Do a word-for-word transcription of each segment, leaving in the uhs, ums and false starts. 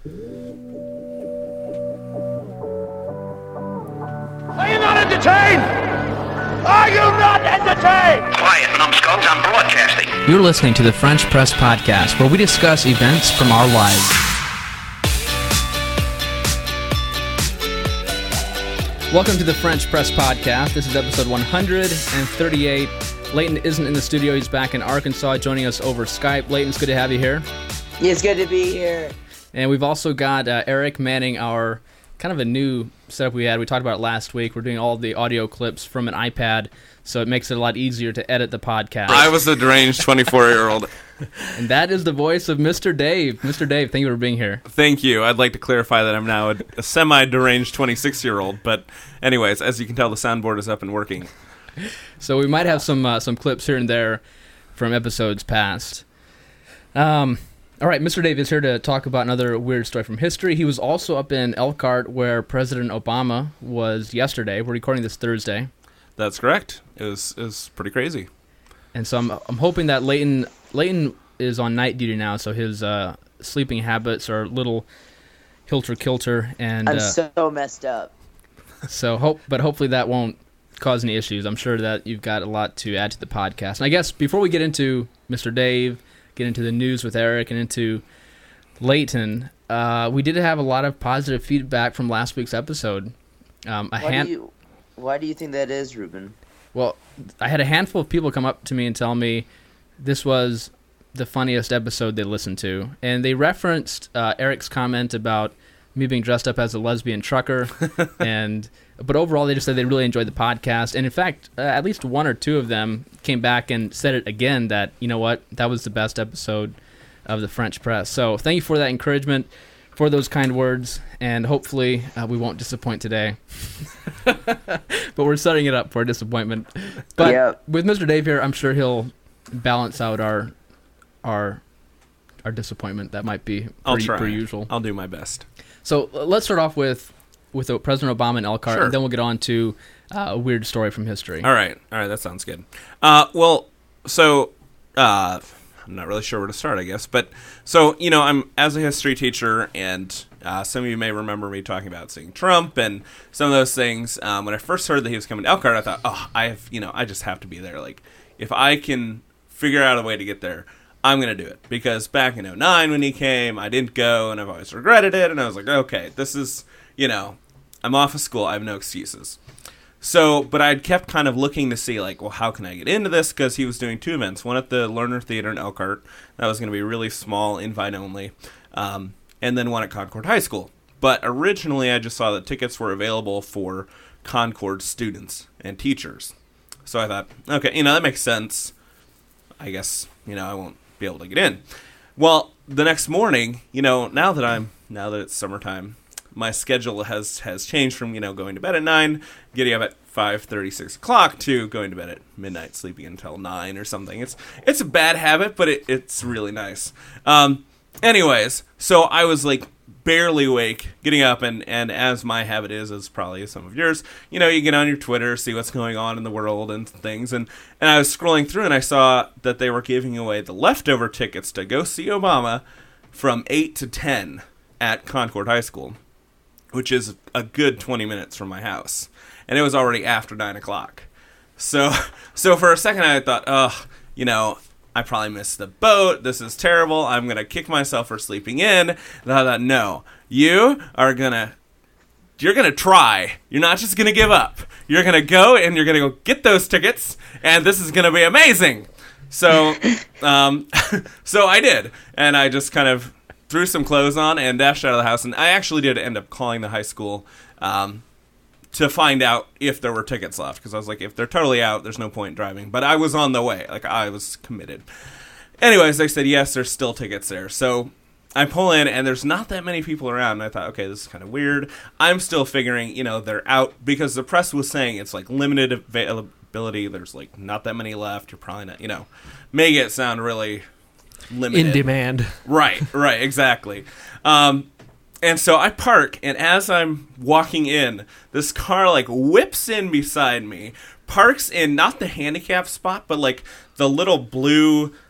Are you not entertained? Are you not entertained? Quiet, numbskulls, I'm broadcasting. You're listening to the French Press Podcast, where we discuss events from our lives. Welcome to the French Press Podcast. This is episode one hundred thirty-eight. Leighton isn't in the studio. He's back in Arkansas, joining us over Skype. Leighton, it's good to have you here. It's good to be here. And we've also got uh, Eric manning our kind of a new setup we had. We talked about it last week. We're doing all the audio clips from an iPad, so it makes it a lot easier to edit the podcast. I was a deranged twenty-four-year-old. And that is the voice of Mister Dave. Mister Dave, thank you for being here. Thank you. I'd like to clarify that I'm now a, a semi-deranged twenty-six-year-old. But anyways, as you can tell, the soundboard is up and working. So we might have some uh, some clips here and there from episodes past. Um, all right, Mister Dave is here to talk about another weird story from history. He was also up in Elkhart, where President Obama was yesterday. We're recording this Thursday. That's correct. It was, it was pretty crazy. And so I'm I'm hoping that Leighton Leighton is on night duty now, so his uh, sleeping habits are a little hilter-kilter. And I'm uh, so messed up. So hope, but hopefully that won't cause any issues. I'm sure that you've got a lot to add to the podcast. And I guess before we get into Mister Dave, get into the news with Eric, and into Leighton, uh, we did have a lot of positive feedback from last week's episode. Um, a Why, hand- do you, why do you think that is, Ruben? Well, I had a handful of people come up to me and tell me this was the funniest episode they listened to. And they referenced uh, Eric's comment about me being dressed up as a lesbian trucker. and But overall, they just said they really enjoyed the podcast. And in fact, uh, at least one or two of them came back and said it again that, you know what, that was the best episode of the French Press. So thank you for that encouragement, for those kind words, and hopefully uh, we won't disappoint today. But we're setting it up for a disappointment. But Yep. with Mister Dave here, I'm sure he'll balance out our our our disappointment. That might be I'll per, try. per usual. I'll do my best. So uh, let's start off with with uh, President Obama and Elkhart, Sure. and then we'll get on to uh, a weird story from history. All right. All right, that sounds good. Uh, well, so uh, I'm not really sure where to start, I guess. But so, you know, I'm as a history teacher, and uh, some of you may remember me talking about seeing Trump and some of those things. Um, when I first heard that he was coming to Elkhart, I thought, oh, I have, you know, I just have to be there. Like, if I can figure out a way to get there, I'm going to do it. Because back in oh nine when he came, I didn't go, and I've always regretted it. And I was like, okay, this is, you know, I'm off of school. I have no excuses. So, but I'd kept kind of looking to see, like, well, how can I get into this? Because he was doing two events. One at the Lerner Theater in Elkhart. That was going to be really small, invite only. Um, and then one at Concord High School. But originally, I just saw that tickets were available for Concord students and teachers. So I thought, okay, you know, that makes sense. I guess, you know, I won't be able to get in. Well, the next morning, you know, now that I'm, now that it's summertime, my schedule has, has changed from, you know, going to bed at nine, getting up at five thirty, six o'clock, to going to bed at midnight, sleeping until nine or something. It's it's a bad habit, but it, it's really nice. Um, anyways, so I was, like, barely awake, getting up, and, and as my habit is, as probably some of yours, you know, you get on your Twitter, see what's going on in the world and things, and, and I was scrolling through, and I saw that they were giving away the leftover tickets to go see Obama from eight to ten at Concord High School, which is a good twenty minutes from my house. And it was already after nine o'clock. So so for a second I thought, oh, you know, I probably missed the boat. This is terrible. I'm going to kick myself for sleeping in. And I thought, no, you are going to, you're going to try. You're not just going to give up. You're going to go and you're going to go get those tickets. And this is going to be amazing. So, um, so I did. And I just kind of threw some clothes on and dashed out of the house. And I actually did end up calling the high school um, to find out if there were tickets left. Because I was like, if they're totally out, there's no point driving. But I was on the way. Like, I was committed. Anyways, they said, yes, there's still tickets there. So I pull in, and there's not that many people around. And I thought, okay, this is kind of weird. I'm still figuring, you know, they're out. Because the press was saying it's, like, limited availability. There's, like, not that many left. You're probably not, you know, make it sound really limited. In demand. Right, right, exactly. Um, and so I park, and as I'm walking in, this car, like, whips in beside me, parks in not the handicap spot, but, like, the little blue,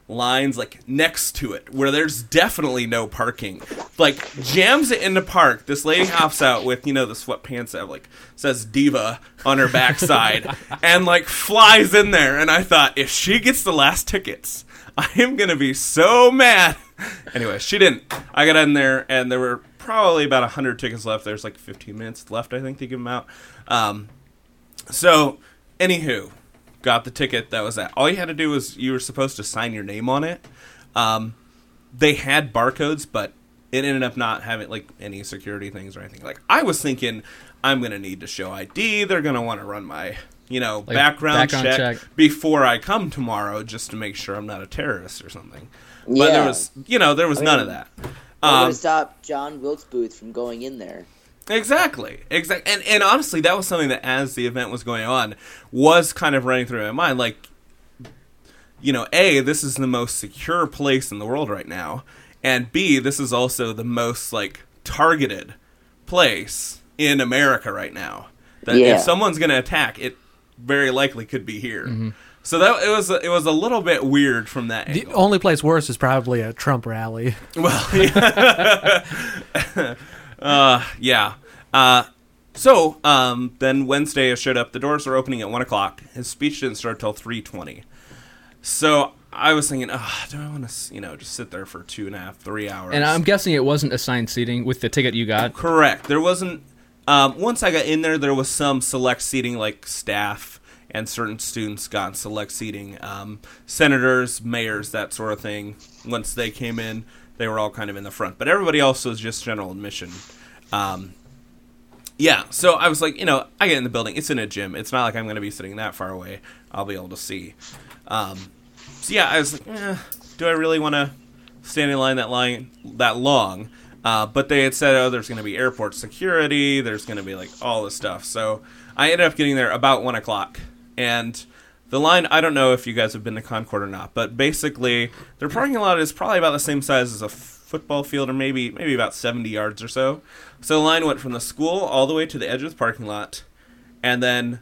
lines like next to it where there's definitely no parking. Like jams it into park. This lady hops out with, you know, the sweatpants that like says diva on her backside and like flies in there. And I thought, if she gets the last tickets, I am going to be so mad. Anyway, she didn't. I got in there and there were probably about one hundred tickets left. There's like fifteen minutes left, I think, to give them out. Um, so, anywho, got the ticket. That was that. All you had to do was you were supposed to sign your name on it. Um, they had barcodes, but it ended up not having like any security things or anything. Like I was thinking, I'm gonna need to show I D. They're gonna want to run my, you know, Like background, background check, check. before I come tomorrow, just to make sure I'm not a terrorist or something. But Yeah. there was, you know, there was I none mean, of that. I'm Um, gonna stop John Wilkes Booth from going in there. Exactly, exactly, and and honestly, that was something that, as the event was going on, was kind of running through my mind. Like, you know, A, this is the most secure place in the world right now, and B, this is also the most like targeted place in America right now. That Yeah. if someone's going to attack, it very likely could be here. So that it was it was a little bit weird from that The angle. only place worse is probably a Trump rally. Well, yeah. uh, yeah. Uh, so um, then Wednesday I showed up. The doors were opening at one o'clock. His speech didn't start till three twenty. So I was thinking, oh, do I want to, you know, just sit there for two and a half, three hours? And I'm guessing it wasn't assigned seating with the ticket you got. Correct. There wasn't. Um, once I got in there, there was some select seating, like staff and certain students got select seating. Um, senators, mayors, that sort of thing. Once they came in, they were all kind of in the front. But everybody else was just general admission. Um, yeah, so I was like, you know, I get in the building. It's in a gym. It's not like I'm going to be sitting that far away. I'll be able to see. Um, so yeah, I was like, eh, do I really want to stand in line that line that long? Uh, but they had said, oh, there's going to be airport security. There's going to be like all this stuff. So I ended up getting there about one o'clock. And the line, I don't know if you guys have been to Concord or not, but basically their parking lot is probably about the same size as a f- football field, or maybe maybe about seventy yards or so. So the line went from the school all the way to the edge of the parking lot, and then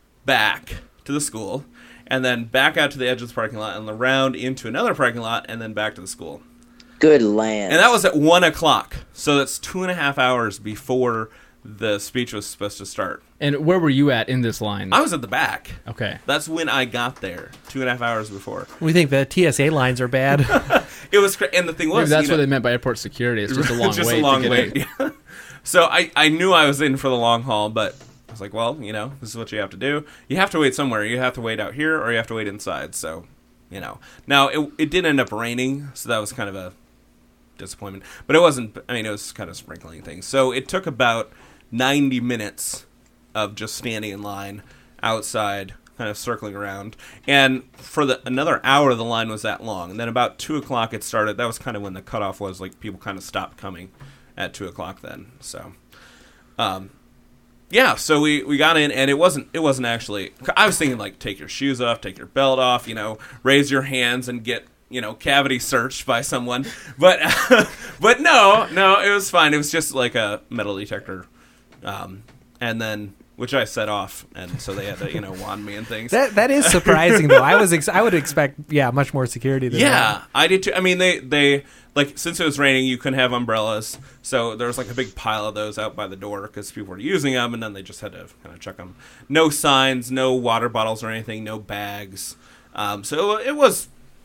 back to the school, and then back out to the edge of the parking lot, and around into another parking lot, and then back to the school. Good land. And that was at one o'clock. So that's two and a half hours before the speech was supposed to start. And where were you at in this line? I was at the back. Okay. That's when I got there, two and a half hours before. We think the T S A lines are bad. It was, cra- and the thing was, Maybe that's you know, what they meant by airport security. It's just a long just wait. a long to get wait. in. Yeah. So I, I knew I was in for the long haul, but I was like, well, you know, this is what you have to do. You have to wait somewhere. You have to wait out here, or you have to wait inside. So, you know. Now, it, it did end up raining, so that was kind of a disappointment. But it wasn't, I mean, it was kind of sprinkling things. So it took about ninety minutes of just standing in line outside, kind of circling around. And for the another hour, the line was that long. And then about two o'clock it started. That was kind of when the cutoff was. Like, people kind of stopped coming at two o'clock then. So, um, yeah, so we, we got in, and it wasn't it wasn't actually, I was thinking, like, take your shoes off, take your belt off, you know, raise your hands and get, you know, cavity searched by someone. But, but no, no, it was fine. It was just like a metal detector. Um, and then, which I set off, and so they had to, you know, wand me and things. that that is surprising though. I was ex- I would expect yeah much more security than Yeah, that. I did too. I mean, they, they, like, since it was raining, you couldn't have umbrellas, so there was, like, a big pile of those out by the door because people were using them, and then they just had to kind of check them. No signs, no water bottles or anything, no bags. Um, so it was,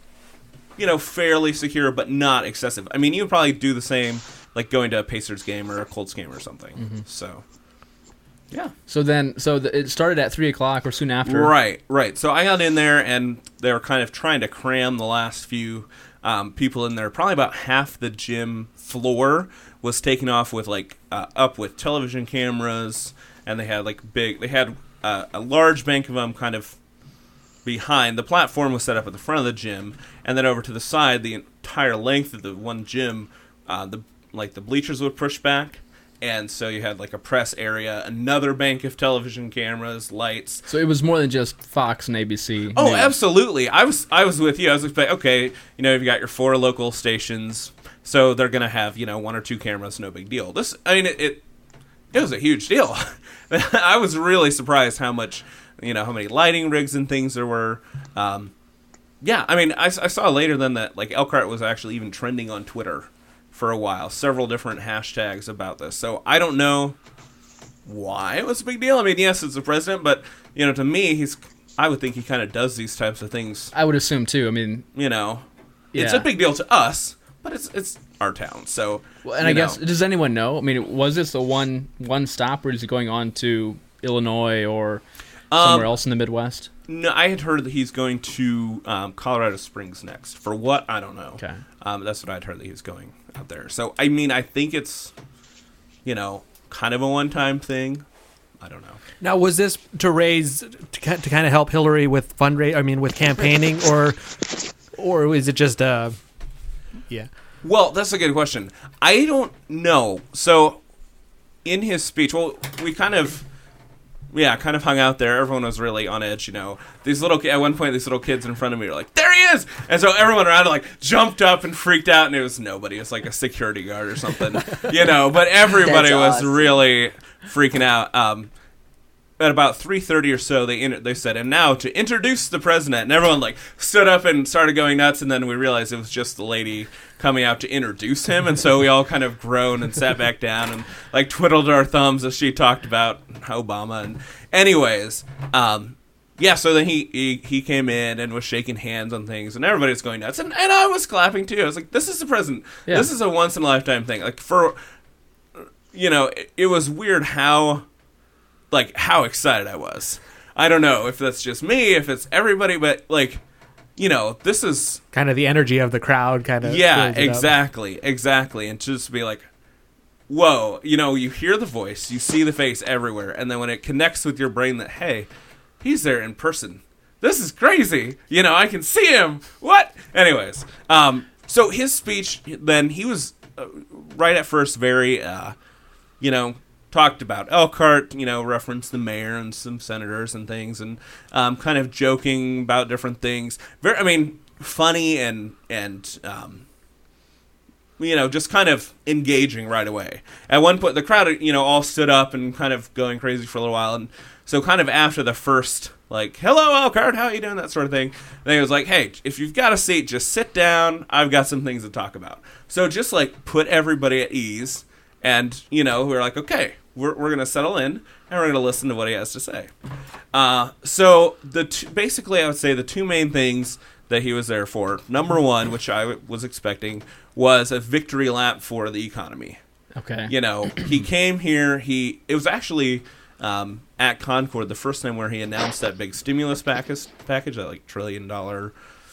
you know, fairly secure, but not excessive. I mean, you would probably do the same, like, going to a Pacers game or a Colts game or something. Mm-hmm. So, yeah. So then, so the, it started at three o'clock or soon after. Right, right. So I got in there, and they were kind of trying to cram the last few um, people in there. Probably about half the gym floor was taken off with, like, uh, up with television cameras, and they had, like, big, they had uh, a large bank of them kind of behind. The platform was set up at the front of the gym, and then over to the side, the entire length of the one gym, uh, the like the bleachers would push back. And so you had, like, a press area, another bank of television cameras, lights. So it was more than just Fox and A B C. Oh, News. absolutely. I was I was with you. I was expecting, okay, you know, you've got your four local stations, so they're going to have, you know, one or two cameras, no big deal. This, I mean, it it, it was a huge deal. I was really surprised how much, you know, how many lighting rigs and things there were. Um, yeah, I mean, I, I saw later then that like Elkhart was actually even trending on Twitter for a while, several different hashtags about this. So I don't know why it was a big deal. I mean, yes, it's the president, but you know, to me, he's. I would think he kind of does these types of things. I would assume too. I mean, you know, yeah. it's a big deal to us, but it's it's our town. So, well, and I know. guess does anyone know? I mean, was this the one one stop, or is he going on to Illinois or somewhere um, else in the Midwest? No, I had heard that he's going to um, Colorado Springs next. For what, I don't know. Okay, um, that's what I'd heard that he was going out there. So, I mean, I think it's you know kind of a one time thing. I don't know. Now, was this to raise to, to kind of help Hillary with fundraising? I mean, with campaigning, or or is it just uh, yeah? Well, that's a good question. I don't know. So, in his speech, well, we kind of, yeah, kind of hung out there. Everyone was really on edge, you know. These little at one point, these little kids in front of me were like, "There he is!" And so everyone around like jumped up and freaked out, and it was nobody. It was like a security guard or something, you know. But everybody That's was awesome. really freaking out. Um, at about three thirty or so, they inter- they said, "And now to introduce the president," and everyone like stood up and started going nuts. And then we realized it was just the lady coming out to introduce him, and so we all kind of groaned and sat back down and like twiddled our thumbs as she talked about Obama. And anyways, um, yeah. So then he, he he came in and was shaking hands on things, and everybody was going nuts, and, and I was clapping too. I was like, "This is the president. Yeah. This is a once in a lifetime thing." Like for you know, it, it was weird how. Like, how excited I was. I don't know if that's just me, if it's everybody, but, like, you know, this is... Kind of the energy of the crowd kind of... Yeah, exactly, exactly. And just be like, whoa, you know, you hear the voice, you see the face everywhere, and then when it connects with your brain that, hey, he's there in person. This is crazy. You know, I can see him. What? Anyways, um, so his speech, then, he was uh, right at first very, uh, you know... talked about Elkhart, you know, referenced the mayor and some senators and things, and um, kind of joking about different things. Very, I mean, funny and and um, you know, just kind of engaging right away. At one point, the crowd, you know, all stood up and kind of going crazy for a little while, and so kind of after the first, like, "Hello, Elkhart, how you doing?" that sort of thing. Then he was like, "Hey, if you've got a seat, just sit down. I've got some things to talk about." So just like put everybody at ease, and you know, we were like, okay. We're we're gonna settle in and we're gonna listen to what he has to say. Uh, so the t- basically, I would say the two main things that he was there for. Number one, which I w- was expecting, was a victory lap for the economy. Okay. You know, he came here. He it was actually um, at Concord the first time where he announced that big stimulus package, package that like trillion dollar,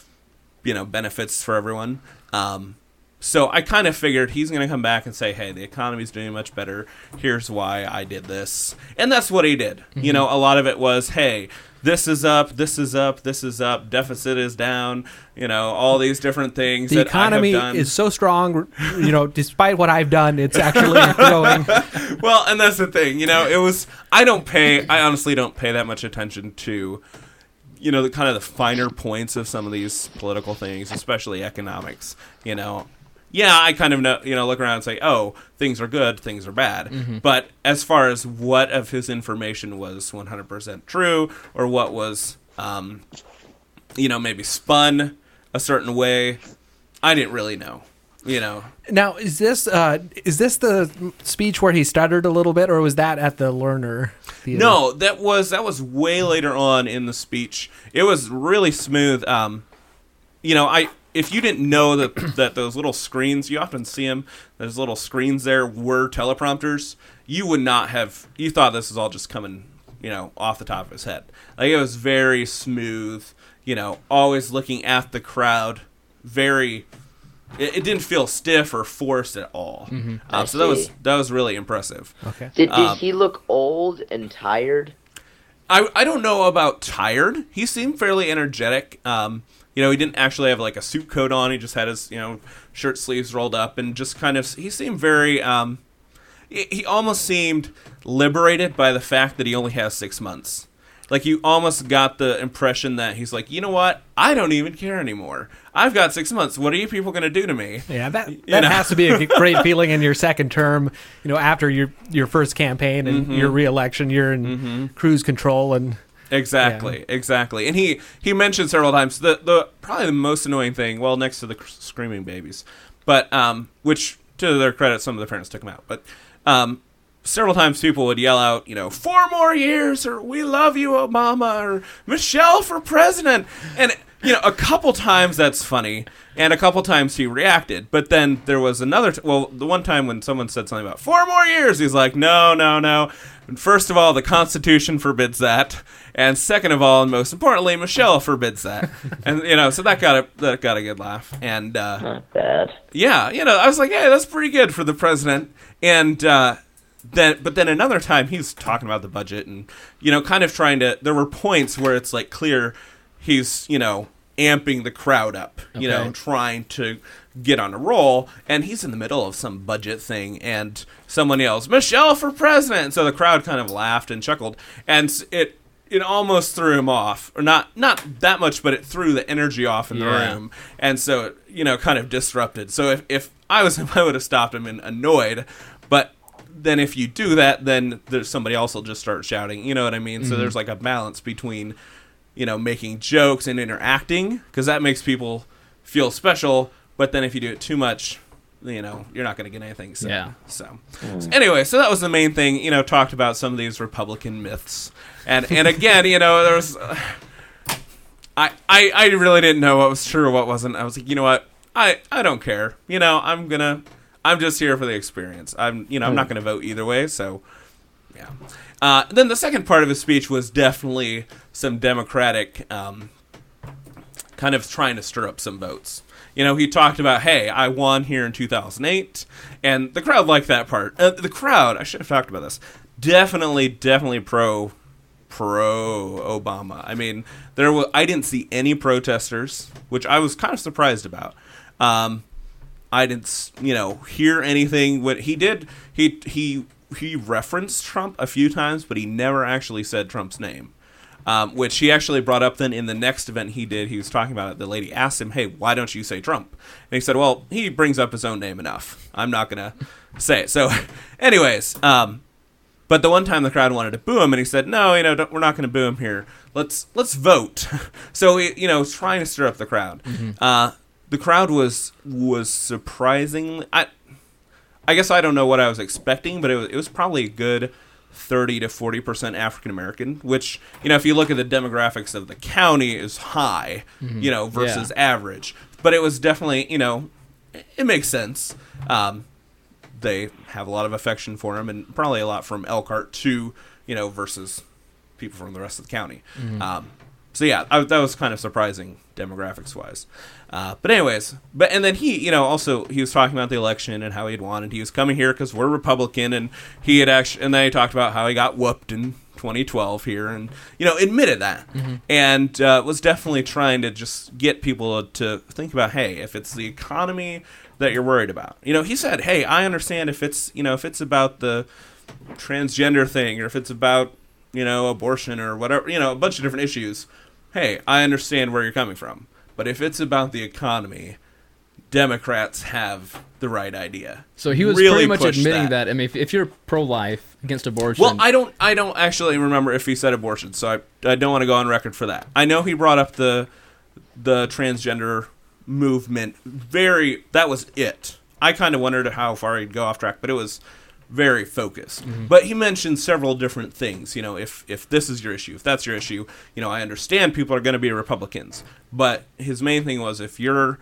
you know, benefits for everyone. Um, So I kind of figured he's going to come back and say, hey, the economy's doing much better. Here's why I did this. And that's what he did. Mm-hmm. You know, a lot of it was, hey, this is up, this is up, this is up, deficit is down, you know, all these different things the that economy I have done. is so strong, you know, despite what I've done, it's actually growing. Well, and that's the thing. You know, it was, I don't pay, I honestly don't pay that much attention to, you know, the kind of the finer points of some of these political things, especially economics, you know. Yeah, I kind of know, you know, look around and say, oh, things are good, things are bad. Mm-hmm. But as far as what of his information was one hundred percent true or what was, um, you know, maybe spun a certain way, I didn't really know, you know. Now, is this uh, is this the speech where he stuttered a little bit, or was that at the Lerner Theater? No, that was that was way later on in the speech. It was really smooth. Um, you know, I... If you didn't know that that those little screens, you often see them, those little screens there were teleprompters, you would not have, you thought this was all just coming, you know, off the top of his head. Like, it was very smooth, you know, always looking at the crowd, very, it, it didn't feel stiff or forced at all. Mm-hmm. Um, so that was, that was really impressive. Okay. Did, did Um, he look old and tired? I, I don't know about tired. He seemed fairly energetic. Um, you know, he didn't actually have like a suit coat on. He just had his, you know, shirt sleeves rolled up and just kind of, he seemed very, um, he, he almost seemed liberated by the fact that he only has six months. Like, you almost got the impression that he's like, you know what? I don't even care anymore. I've got six months. What are you people going to do to me? Yeah, that You that know? has to be a great feeling in your second term. You know, after your your first campaign and Mm-hmm. your reelection, you're in Mm-hmm. cruise control, and Exactly, Yeah. exactly. And he, he mentioned several times the, the probably the most annoying thing, well, next to the screaming babies, but um, which to their credit, some of the parents took them out. But um, several times people would yell out, you know, four more years, or we love you, Obama, or Michelle for president. And, you know, a couple times that's funny, and a couple times he reacted. But then there was another, t- well, the one time when someone said something about four more years, he's like, no, no, no. First of all, the Constitution forbids that, and second of all, and most importantly, Michelle forbids that. And you know, so that got a that got a good laugh. And uh, Not bad. yeah, you know, I was like, hey, that's pretty good for the president. And uh, then, but then another time, he's talking about the budget, and you know, kind of trying to. There were points where it's like clear he's you know amping the crowd up, you Okay. know, trying to get on a roll, and he's in the middle of some budget thing, and someone yells, Michelle for president, and so the crowd kind of laughed and chuckled, and it it almost threw him off, or not not that much, but it threw the energy off in the Yeah. room, and so it, you know, kind of disrupted. So if, if I was him, I would have stopped him and annoyed, but then if you do that, then there's somebody else will just start shouting, you know what I mean? So there's like a balance between, you know, making jokes and interacting, because that makes people feel special. But then if you do it too much, you know, you're not going to get anything said. Yeah. So, so anyway, so that was the main thing, you know, talked about some of these Republican myths. And and again, you know, there was, uh, I, I, I really didn't know what was true or what wasn't. I was like, you know what, I, I don't care. You know, I'm going to, I'm just here for the experience. I'm, you know, I'm not going to vote either way. So, yeah. Uh, then the second part of his speech was definitely some Democratic um, kind of trying to stir up some votes. You know, he talked about, hey, I won here in two thousand eight, and the crowd liked that part. Uh, the crowd, I should have talked about this, definitely, definitely pro, pro Obama. I mean, there was, I didn't see any protesters, which I was kind of surprised about. Um, I didn't, you know, hear anything. What he did, he he he referenced Trump a few times, but he never actually said Trump's name. Um, which he actually brought up then in the next event he did. He was talking about it. The lady asked him, hey, why don't you say Trump? And he said, well, he brings up his own name enough. I'm not going to say it. So anyways, um, but the one time the crowd wanted to boo him, and he said, no, you know, don't, we're not going to boo him here. Let's let's vote. So, he, you know, trying to stir up the crowd. Mm-hmm. Uh, the crowd was was surprisingly... I, I guess I don't know what I was expecting, but it was, it was probably a good thirty to forty percent African American, which, you know, if you look at the demographics of the county, is high, mm-hmm. you know, versus yeah. average. But it was definitely, you know, it makes sense. Um, they have a lot of affection for him, and probably a lot from Elkhart too, you know, versus people from the rest of the county. Mm-hmm. Um, so yeah, I, that was kind of surprising demographics wise. Uh, but anyways, but and then he, you know, also he was talking about the election and how he'd won, and he was coming here because we're Republican, and he had actually, and then he talked about how he got whooped in twenty twelve here, and you know, admitted that, mm-hmm. and uh, was definitely trying to just get people to think about, hey, if it's the economy that you're worried about, you know, he said, hey, I understand if it's, you know, if it's about the transgender thing, or if it's about, you know, abortion or whatever, you know, a bunch of different issues. Hey, I understand where you're coming from. But if it's about the economy, Democrats have the right idea. So he was really pretty much admitting that. that. I mean, if, if you're pro-life, against abortion... Well, I don't I don't actually remember if he said abortion, so I, I don't want to go on record for that. I know he brought up the the transgender movement. Very... That was it. I kind of wondered how far he'd go off track, but it was very focused. Mm-hmm. But he mentioned several different things. You know, if if this is your issue, if that's your issue, you know, I understand people are going to be Republicans. But his main thing was, if you're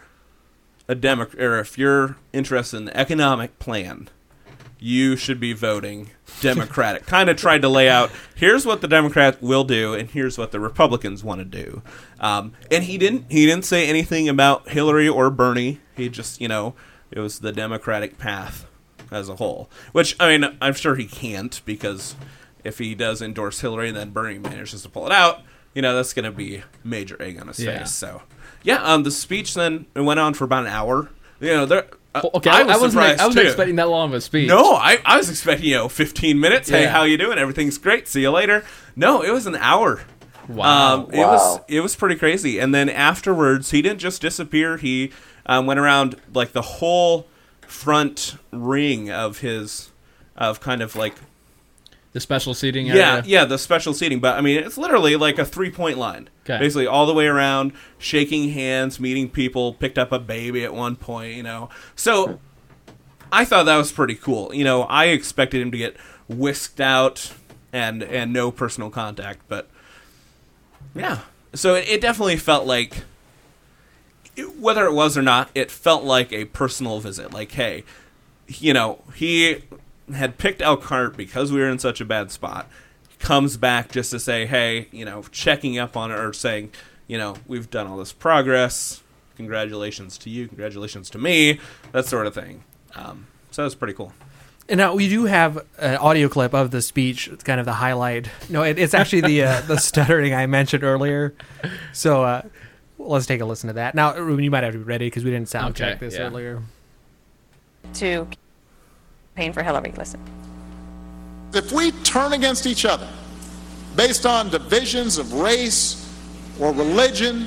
a Democrat, or if you're interested in the economic plan, you should be voting Democratic. Kind of tried to lay out, here's what the Democrats will do, and here's what the Republicans want to do. Um, and he didn't he didn't say anything about Hillary or Bernie. He just, you know, it was the Democratic path as a whole. Which, I mean, I'm sure he can't, because if he does endorse Hillary and then Bernie manages to pull it out, you know, that's going to be major egg on his Yeah. face. So, yeah, um, the speech then it went on for about an hour. You know, there. Uh, Well, okay, I I, was I wasn't, surprised I wasn't too. expecting that long of a speech. No, I, I was expecting, you know, fifteen minutes. Hey, Yeah. how you doing? Everything's great. See you later. No, it was an hour. Wow. Um, it Wow. was it was pretty crazy. And then afterwards, he didn't just disappear. He um, went around like the whole front ring of his, of kind of like the The special seating Yeah, area? yeah, the special seating. But, I mean, it's literally like a three-point line. Okay. Basically all the way around, shaking hands, meeting people, picked up a baby at one point, you know. So I thought that was pretty cool. You know, I expected him to get whisked out and and no personal contact. But, yeah. So it, it definitely felt like, whether it was or not, it felt like a personal visit. Like, hey, you know, he had picked Elkhart because we were in such a bad spot. Comes back just to say, hey, you know, checking up on it or saying, you know, we've done all this progress. Congratulations to you. Congratulations to me. That sort of thing. Um, so it's pretty cool. And now we do have an audio clip of the speech. It's kind of the highlight. No, it, it's actually the uh, the stuttering I mentioned earlier. So uh, let's take a listen to that. Now, Ruben, you might have to be ready because we didn't sound Okay, check this yeah. earlier. To campaign for Hillary. Listen. If we turn against each other based on divisions of race or religion,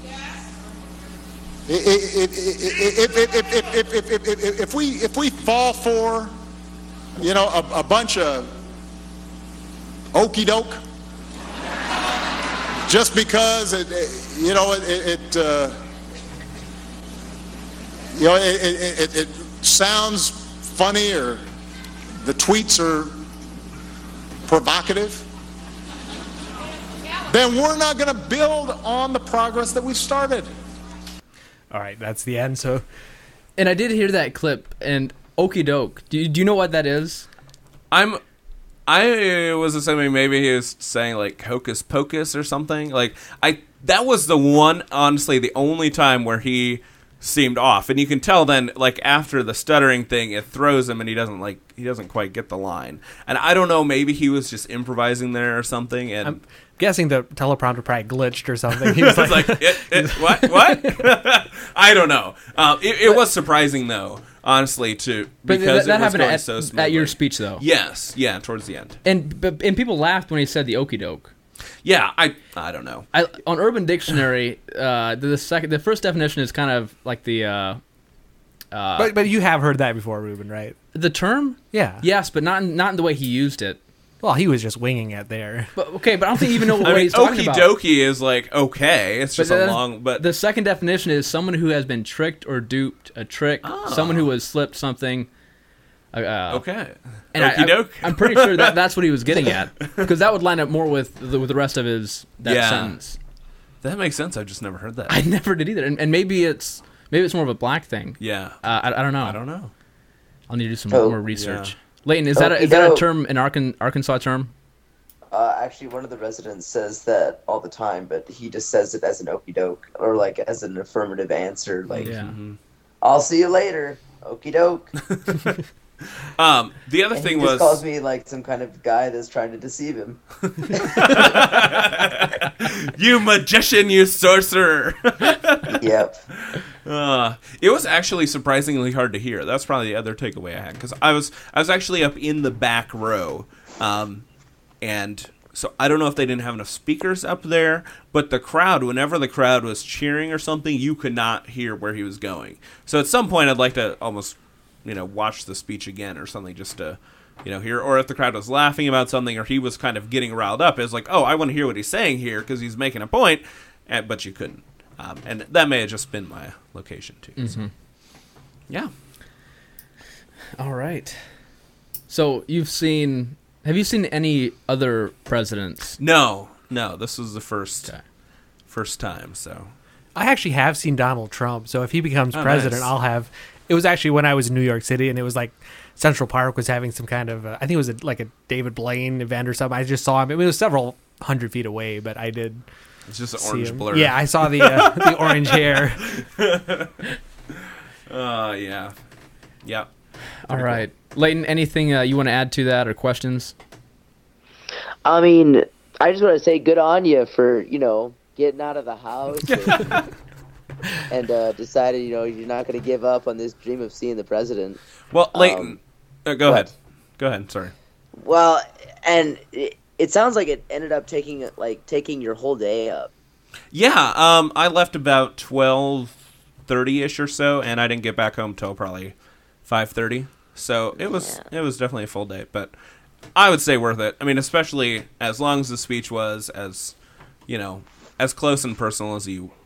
if, if, if, if, if, if, if, if we if we fall for, you know, a, a bunch of okey doke, just because it, you know, it, it uh, you know, it, it, it, it sounds funny or the tweets are provocative, then we're not going to build on the progress that we've started. All right, that's the end. So, And I did hear that clip, and okie doke. Do you, do you know what that is? I'm, I was assuming maybe he was saying like hocus pocus or something. Like I, that was the one, honestly, the only time where he seemed off, and you can tell then, like after the stuttering thing, it throws him, and he doesn't like he doesn't quite get the line. And I don't know, maybe he was just improvising there or something. And I'm guessing the teleprompter probably glitched or something. He was it's like, like, it, it, what, what? I don't know. Um, it, it was surprising though, honestly, to But because that, that it was happened going at, so at smoothly. your speech, though. Yes, yeah, towards the end. And but, and people laughed when he said the okie doke. Yeah, I I don't know. I, on Urban Dictionary, uh, the, the second, the first definition is kind of like the uh, uh, but but you have heard that before, Ruben, right? the term. Yeah. Yes, but not in, not in the way he used it. Well, he was just winging it there. But okay, but I don't think you even know what I mean, he's talking okie about. dokie is like okay, it's just But a the- long. But the second definition is someone who has been tricked or duped, a trick, someone who has slipped something. Uh, okay, And I, okie doke. I, am pretty sure that that's what he was getting at, because that would line up more with the, with the rest of his that Yeah. sentence. That makes sense. I've just never heard that. I never did either, and, and maybe it's maybe it's more of a black thing. yeah, Uh, I, I don't know. I don't know. I'll need to do some Oh. more research. Yeah. Leighton, is that a, is that a Okey-doke. term an Arkan, Arkansas term? Uh, actually, one of the residents says that all the time, but he just says it as an okey doke or like as an affirmative answer. Like, Yeah. I'll see you later, okey doke. Um, the other And thing he just was calls me like some kind of guy that's trying to deceive him. you magician, you sorcerer. Yep. Uh, it was actually surprisingly hard to hear. That's probably the other takeaway I had, because I was I was actually up in the back row, um, and so I don't know if they didn't have enough speakers up there, but the crowd, whenever the crowd was cheering or something, you could not hear where he was going. So at some point, I'd like to almost, you know, watch the speech again or something just to, you know, hear, or if the crowd was laughing about something or he was kind of getting riled up, it's like, oh, I want to hear what he's saying here because he's making a point, and, but you couldn't. Um, and that may have just been my location, too. So. Yeah. All right. So you've seen? Have you seen any other presidents? No, no, this was the first Okay. first time, so. I actually have seen Donald Trump, so if he becomes Oh, president, nice. I'll have. It was actually when I was in New York City, and it was like Central Park was having some kind of. Uh, I think it was a, like a David Blaine event or something. I just saw him. It was several hundred feet away, but I did. It's just an see orange him. blur. Yeah, I saw the uh, the orange hair. Uh, yeah. Yeah. All right, Leighton. Anything uh, you want to add to that or questions? I mean, I just want to say good on you for, you know, getting out of the house and, and uh, decided, you know, you're not going to give up on this dream of seeing the president. Well, Leighton, Um, uh, go what? ahead. Go ahead, sorry. Well, and it, it sounds like it ended up taking like taking your whole day up. Yeah, um, I left about twelve thirty-ish or so, and I didn't get back home till probably five thirty. So it was Yeah. it was definitely a full day, but I would say worth it. I mean, especially as long as the speech was as, you know, as close and personal as you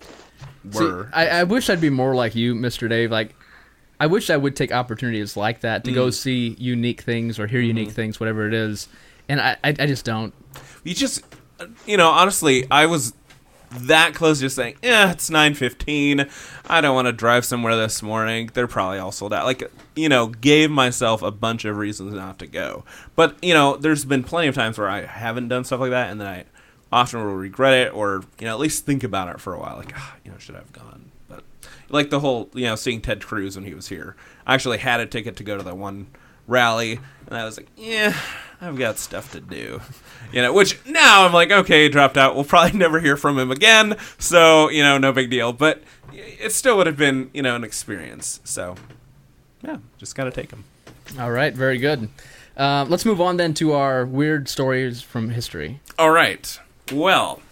were. See, I, I wish I'd be more like you, Mister Dave. Like, I wish I would take opportunities like that to Mm. go see unique things or hear unique things, whatever it is. And I, I, I just don't. You just, you know, honestly, I was that close to just saying, yeah, it's nine fifteen. I don't want to drive somewhere this morning. They're probably all sold out. Like, you know, gave myself a bunch of reasons not to go. But, you know, there's been plenty of times where I haven't done stuff like that, and then I often will regret it or, you know, at least think about it for a while. Like, ah, you know, should I have gone? But, like the whole, you know, seeing Ted Cruz when he was here. I actually had a ticket to go to the one rally, and I was like, yeah, I've got stuff to do. You know, which now I'm like, okay, dropped out. We'll probably never hear from him again. So, you know, no big deal. But it still would have been, you know, an experience. So, yeah, just got to take him. All right, very good. Uh, let's move on then to our weird stories from history. All right. Well,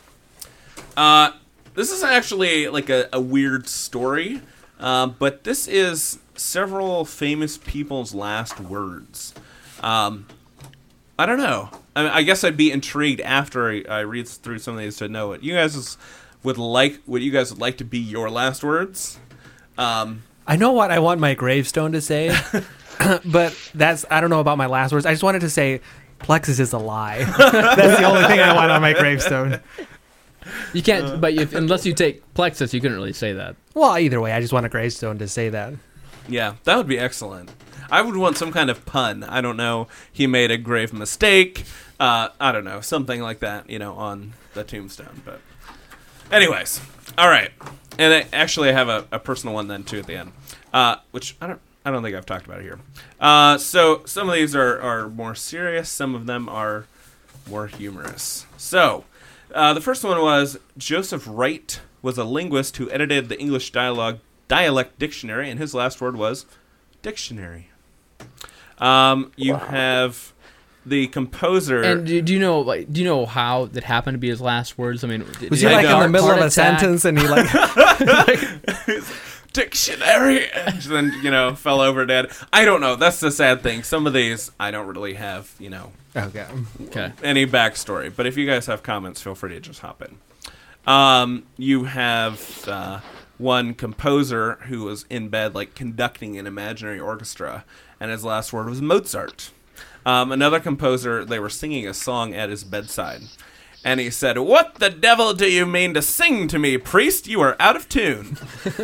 uh, this is actually like a, a weird story, uh, but this is several famous people's last words. Um, I don't know. I mean, I guess I'd be intrigued after I, I read through some of these to know what you guys would like. What you guys would like to be your last words. Um, I know what I want my gravestone to say, but that's I don't know about my last words. I just wanted to say, Plexus is a lie. That's the only thing I want on my gravestone. You can't, but if, unless you take Plexus, you couldn't really say that. Well, either way, I just want a gravestone to say that. Yeah, that would be excellent. I would want some kind of pun. I don't know. He made a grave mistake. Uh, I don't know. Something like that, you know, on the tombstone. But anyways, all right. And I, actually, I have a, a personal one then, too, at the end, uh, which I don't I don't think I've talked about it here. Uh, so some of these are, are more serious. Some of them are more humorous. So uh, the first one was Joseph Wright was a linguist who edited the English dialogue dialect dictionary, and his last word was dictionary. Um, you wow. have the composer. And do, do you know? Like, do you know how that happened to be his last words? I mean, did, was he like in the middle of a sentence and he like, like dictionary, and then you know fell over dead? I don't know. That's the sad thing. Some of these I don't really have, you know, okay, okay, any backstory. But if you guys have comments, feel free to just hop in. Um, you have uh, one composer who was in bed, like conducting an imaginary orchestra, and his last word was Mozart. Um, another composer, they were singing a song at his bedside, and he said, "What the devil do you mean to sing to me, priest? You are out of tune."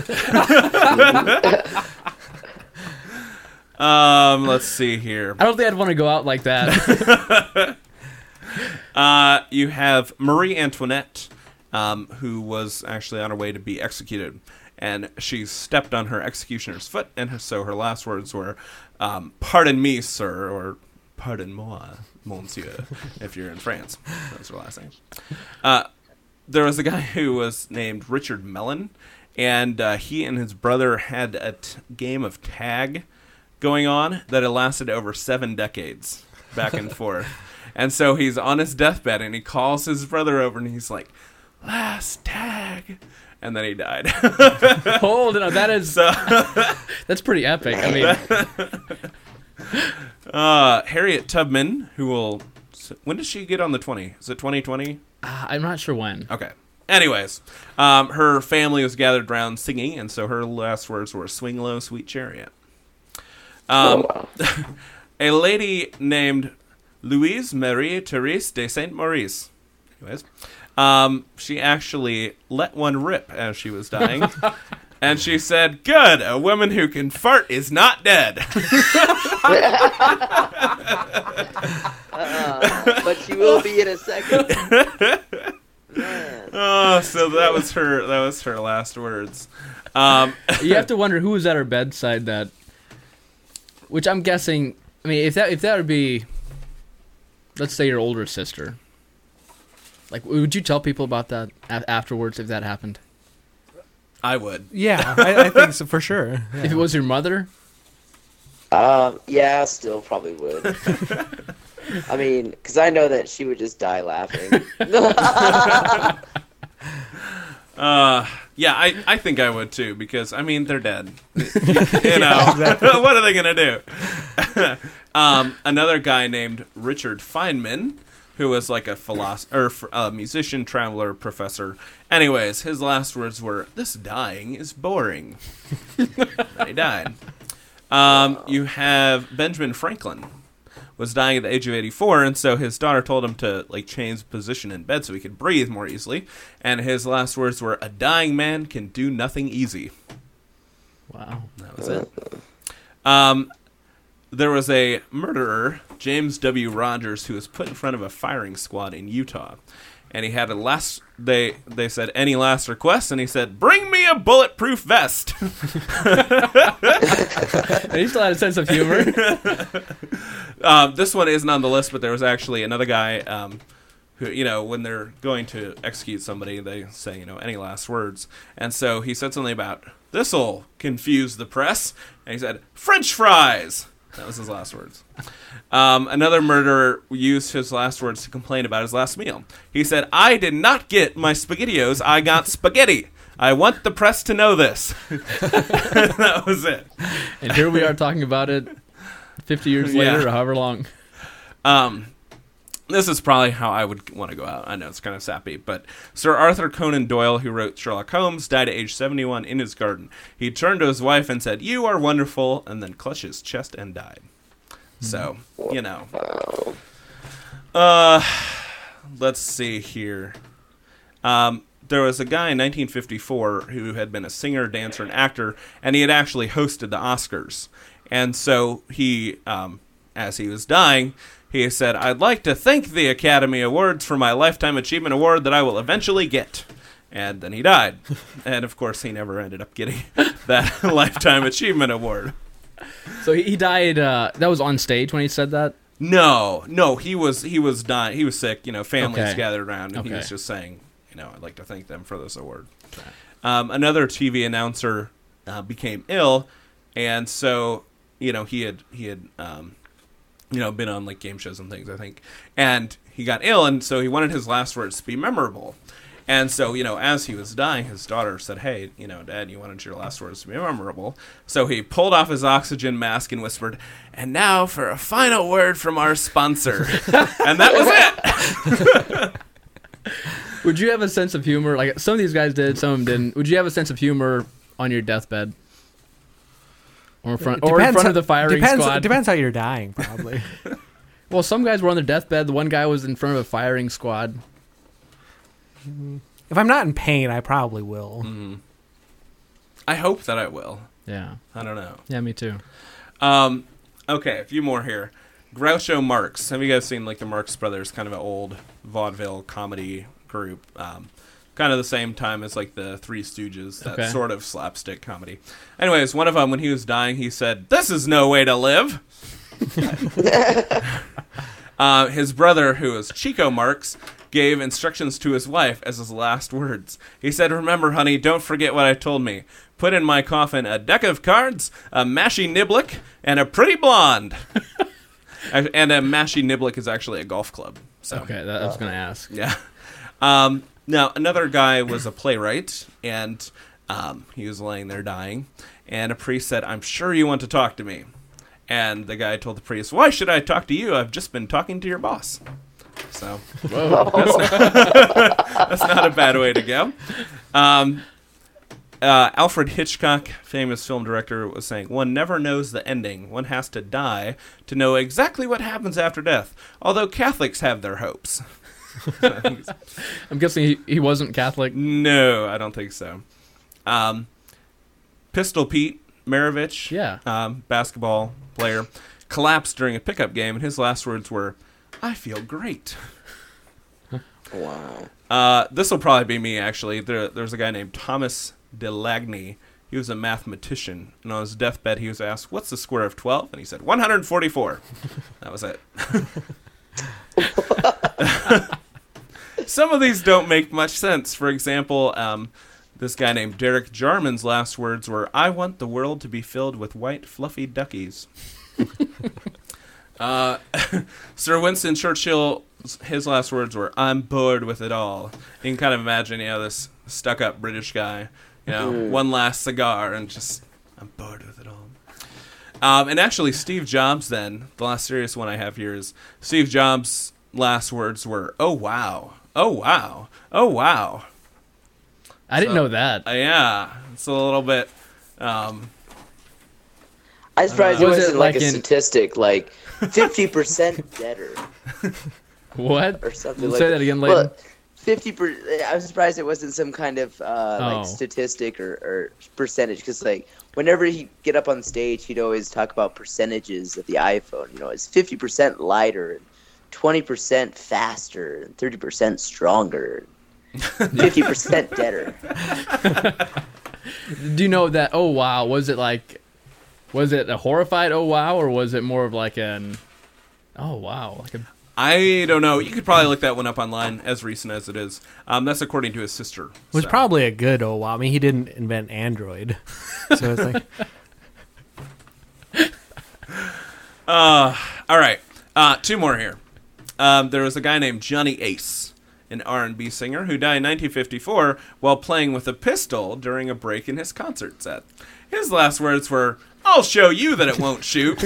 um, let's see here. I don't think I'd want to go out like that. uh, you have Marie Antoinette, um, who was actually on her way to be executed, and she stepped on her executioner's foot, and so her last words were, um, "Pardon me, sir," or "Pardon moi, monsieur," if you're in France. That's her last name. Uh, there was a guy who was named Richard Mellon, and uh, he and his brother had a t- game of tag going on that had lasted over seven decades, back and forth. And so he's on his deathbed, and he calls his brother over, and he's like, "Last tag." And then he died. Hold on, that is so, that's pretty epic. I mean, uh, Harriet Tubman, who will, when did she get on the twenty? Is it twenty twenty? Uh, I'm not sure when. Okay. Anyways, um, her family was gathered around singing, and so her last words were "Swing low, sweet chariot." Um, oh, wow. A lady named Louise Marie Therese de Saint Maurice. Anyways. Um, she actually let one rip as she was dying, and she said, "Good, a woman who can fart is not dead." uh, but she will be in a second. Man. Oh, so that was her. That was her last words. Um, you have to wonder who was at her bedside. That, which I'm guessing. I mean, if that if that would be, let's say, your older sister. Like, would you tell people about that a- afterwards if that happened? I would. Yeah, I, I think so for sure. Yeah. If it was your mother? Um, yeah, still probably would. I mean, because I know that she would just die laughing. Uh, yeah, I, I think I would too, because, I mean, they're dead. You know, what are they going to do? um, another guy named Richard Feynman, who was like a philosopher, or a musician, traveler, professor. Anyways, his last words were, "This dying is boring." And he died. Um, you have Benjamin Franklin. Was dying at the age of eighty-four, and so his daughter told him to like change position in bed so he could breathe more easily. And his last words were, "A dying man can do nothing easy." Wow, that was it. Um, there was a murderer, James W. Rogers, who was put in front of a firing squad in Utah, and he had a last. They they said, "Any last requests?" And he said, "Bring me a bulletproof vest." And he still had a sense of humor. Um, this one isn't on the list, but there was actually another guy um, who, you know, when they're going to execute somebody, they say, you know, "Any last words?" And so he said something about, "This'll confuse the press." And he said, "French fries." That was his last words. Um, another murderer used his last words to complain about his last meal. He said, "I did not get my SpaghettiOs, I got spaghetti. I want the press to know this." That was it. And here we are talking about it fifty years later, Yeah. or however long. Um, this is probably how I would want to go out. I know it's kind of sappy, but Sir Arthur Conan Doyle, who wrote Sherlock Holmes, died at age seventy-one in his garden. He turned to his wife and said, "You are wonderful," and then clutched his chest and died. So, you know. Uh, let's see here. Um, there was a guy in nineteen fifty-four who had been a singer, dancer, and actor, and he had actually hosted the Oscars. And so he, um, as he was dying, he said, "I'd like to thank the Academy Awards for my Lifetime Achievement Award that I will eventually get." And then he died. And, of course, he never ended up getting that Lifetime Achievement Award. So he, he died, uh, that was on stage when he said that? No, no, he was he was dying. He was sick. You know, families Okay. gathered around, and Okay. he was just saying, you know, "I'd like to thank them for this award." Um, another T V announcer uh, became ill, and so you know he had he had um, you know been on like game shows and things, I think, and he got ill, and so he wanted his last words to be memorable. And so, you know, as he was dying, his daughter said, "Hey, you know, Dad, you wanted your last words to be memorable." So he pulled off his oxygen mask and whispered, "And now for a final word from our sponsor." And that was it. Would you have a sense of humor? Like, some of these guys did, some of them didn't. Would you have a sense of humor on your deathbed? Or in front, or in front of the firing depends, squad? Depends how you're dying, probably. Well, some guys were on their deathbed. The one guy was in front of a firing squad. If I'm not in pain, I probably will. Mm-hmm. I hope that I will. Yeah. I don't know. Yeah, me too. Um, okay, a few more here. Groucho Marx. Have you guys seen like the Marx Brothers, kind of an old vaudeville comedy group? Um, kind of the same time as like the Three Stooges, that Okay. sort of slapstick comedy. Anyways, one of them, when he was dying, he said, "This is no way to live." uh, his brother, who was Chico Marx, gave instructions to his wife as his last words. He said, "Remember, honey, don't forget what I told me. Put in my coffin a deck of cards, a mashy niblick, and a pretty blonde." And a mashy niblick is actually a golf club. So Okay, that, I was going to ask. yeah. Um, now, another guy was a playwright, and um, he was laying there dying, and a priest said, "I'm sure you want to talk to me." And the guy told the priest, "Why should I talk to you? I've just been talking to your boss." So Whoa. that's, not, that's not a bad way to go. Um, uh, Alfred Hitchcock, famous film director, was saying, "One never knows the ending. One has to die to know exactly what happens after death, although Catholics have their hopes." I'm guessing he, he wasn't Catholic. No, I don't think so. Um, Pistol Pete Maravich, Yeah. um, basketball player, collapsed during a pickup game, and his last words were, "I feel great." Wow. Uh, this will probably be me, actually. There, there's a guy named Thomas Delagny. He was a mathematician, and on his deathbed, he was asked, "What's the square of twelve?" And he said, one hundred forty-four. That was it. Some of these don't make much sense. For example, um, this guy named Derek Jarman's last words were, "I want the world to be filled with white, fluffy duckies." uh, Sir Winston Churchill his last words were, "I'm bored with it all." You can kind of imagine, you know, this stuck-up British guy, you know, Mm. one last cigar and just, "I'm bored with it all." Um, and actually, Steve Jobs, then, the last serious one I have here is Steve Jobs' last words were, "Oh, wow. Oh, wow. Oh, wow." I didn't So- know that. Uh, yeah, it's a little bit... Um, I'm surprised it Was it wasn't like, like a in- statistic, like fifty percent better What? or something Say like that again, Leighton. Well, fifty per. I'm surprised it wasn't some kind of uh, Oh. like statistic or, or percentage, because like whenever he'd get up on stage, he'd always talk about percentages of the iPhone. You know, it's fifty percent lighter, and twenty percent faster, and thirty percent stronger, fifty percent deader. Do you know that? Oh wow! Was it like? Was it a horrified oh wow, or was it more of like an oh wow? Like a I don't know. You could probably look that one up online, as recent as it is. Um, that's according to his sister. It was so. probably a good oh wow. I mean, he didn't invent Android, so it's like Uh, all right. Uh, two more here. Um, there was a guy named Johnny Ace, an R and B singer who died in nineteen fifty-four while playing with a pistol during a break in his concert set. His last words were, "I'll show you that it won't shoot."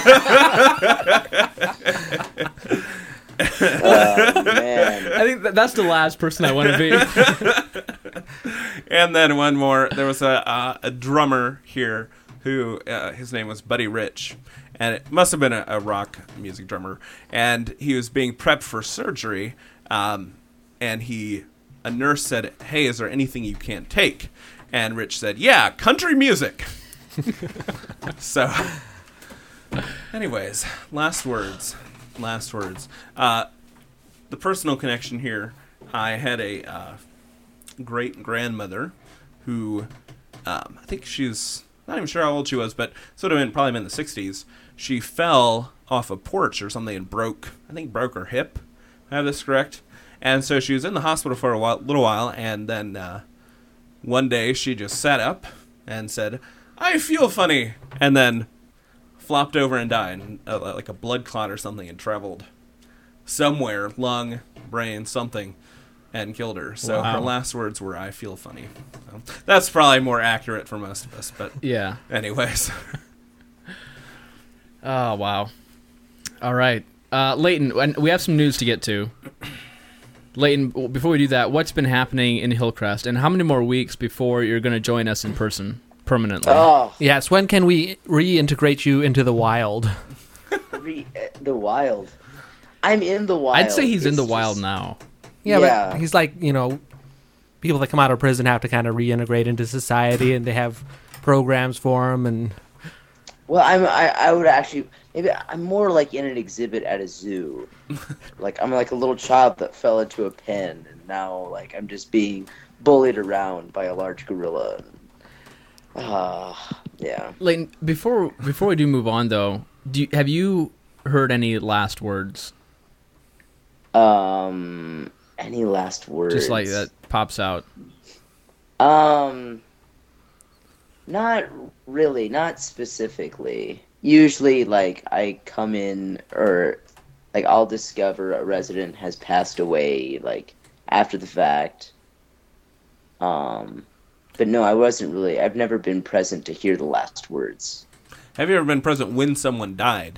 Oh man. I think that that's the last person I want to be. And then one more. There was a uh, a drummer here who uh, his name was Buddy Rich, and it must have been a, a rock music drummer. And he was being prepped for surgery, um, and he a nurse said, "Hey, is there anything you can't take?" And Rich said, "Yeah, country music." So, anyways, last words. Last words. Uh, the personal connection here. I had a uh, great grandmother who, um, I think she's not even sure how old she was, but sort of in probably been in the sixties. She fell off a porch or something and broke, I think broke her hip. I have this correct. And so she was in the hospital for a while, little while, and then uh, one day she just sat up and said, "I feel funny," and then flopped over and died, uh, like a blood clot or something, and traveled somewhere, lung, brain, something, and killed her. So Wow. her last words were, "I feel funny." So that's probably more accurate for most of us, but Yeah. anyways. Oh wow. All right, uh, Leighton. and We have some news to get to. Leighton, w- before we do that, what's been happening in Hillcrest, and how many more weeks before you're going to join us in person permanently? Oh, yes. When can we reintegrate you into the wild? re- the wild. I'm in the wild. I'd say he's in It's the wild just- now. Yeah, Yeah. but he's like, you know, people that come out of prison have to kind of reintegrate into society, and they have programs for them. And Well, I'm. I, I would actually. Maybe I'm more like in an exhibit at a zoo. Like I'm like a little child that fell into a pen, and now like I'm just being bullied around by a large gorilla. Ah, yeah. Leighton, before before we do move on though, do you, have you heard any last words? Um. Any last words? Just like that pops out. Um. Not really. Not specifically. Usually, like I come in, or like I'll discover a resident has passed away, like after the fact. Um, but no, I wasn't really. I've never been present to hear the last words. Have you ever been present when someone died?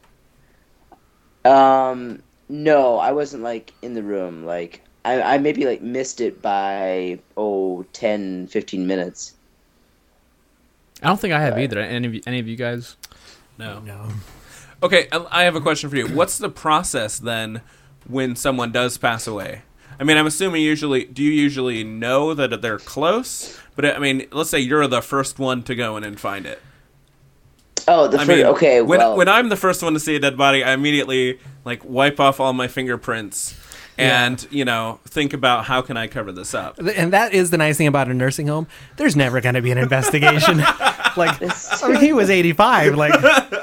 Um, no, I wasn't like in the room. Like I, I maybe like missed it by oh ten, fifteen minutes. I don't think I have either. Any of you, any of you guys? No. no, Okay, I I have a question for you. What's the process then when someone does pass away? I mean, I'm assuming usually, do you usually know that they're close? But I mean, let's say you're the first one to go in and find it. Oh, the I fir- mean, okay. when Well, when I'm the first one to see a dead body, I immediately like wipe off all my fingerprints and you know think about how can I cover this up. and that is the nice thing about a nursing home. There's never going to be an investigation. Like, I mean, he was eighty-five. Like,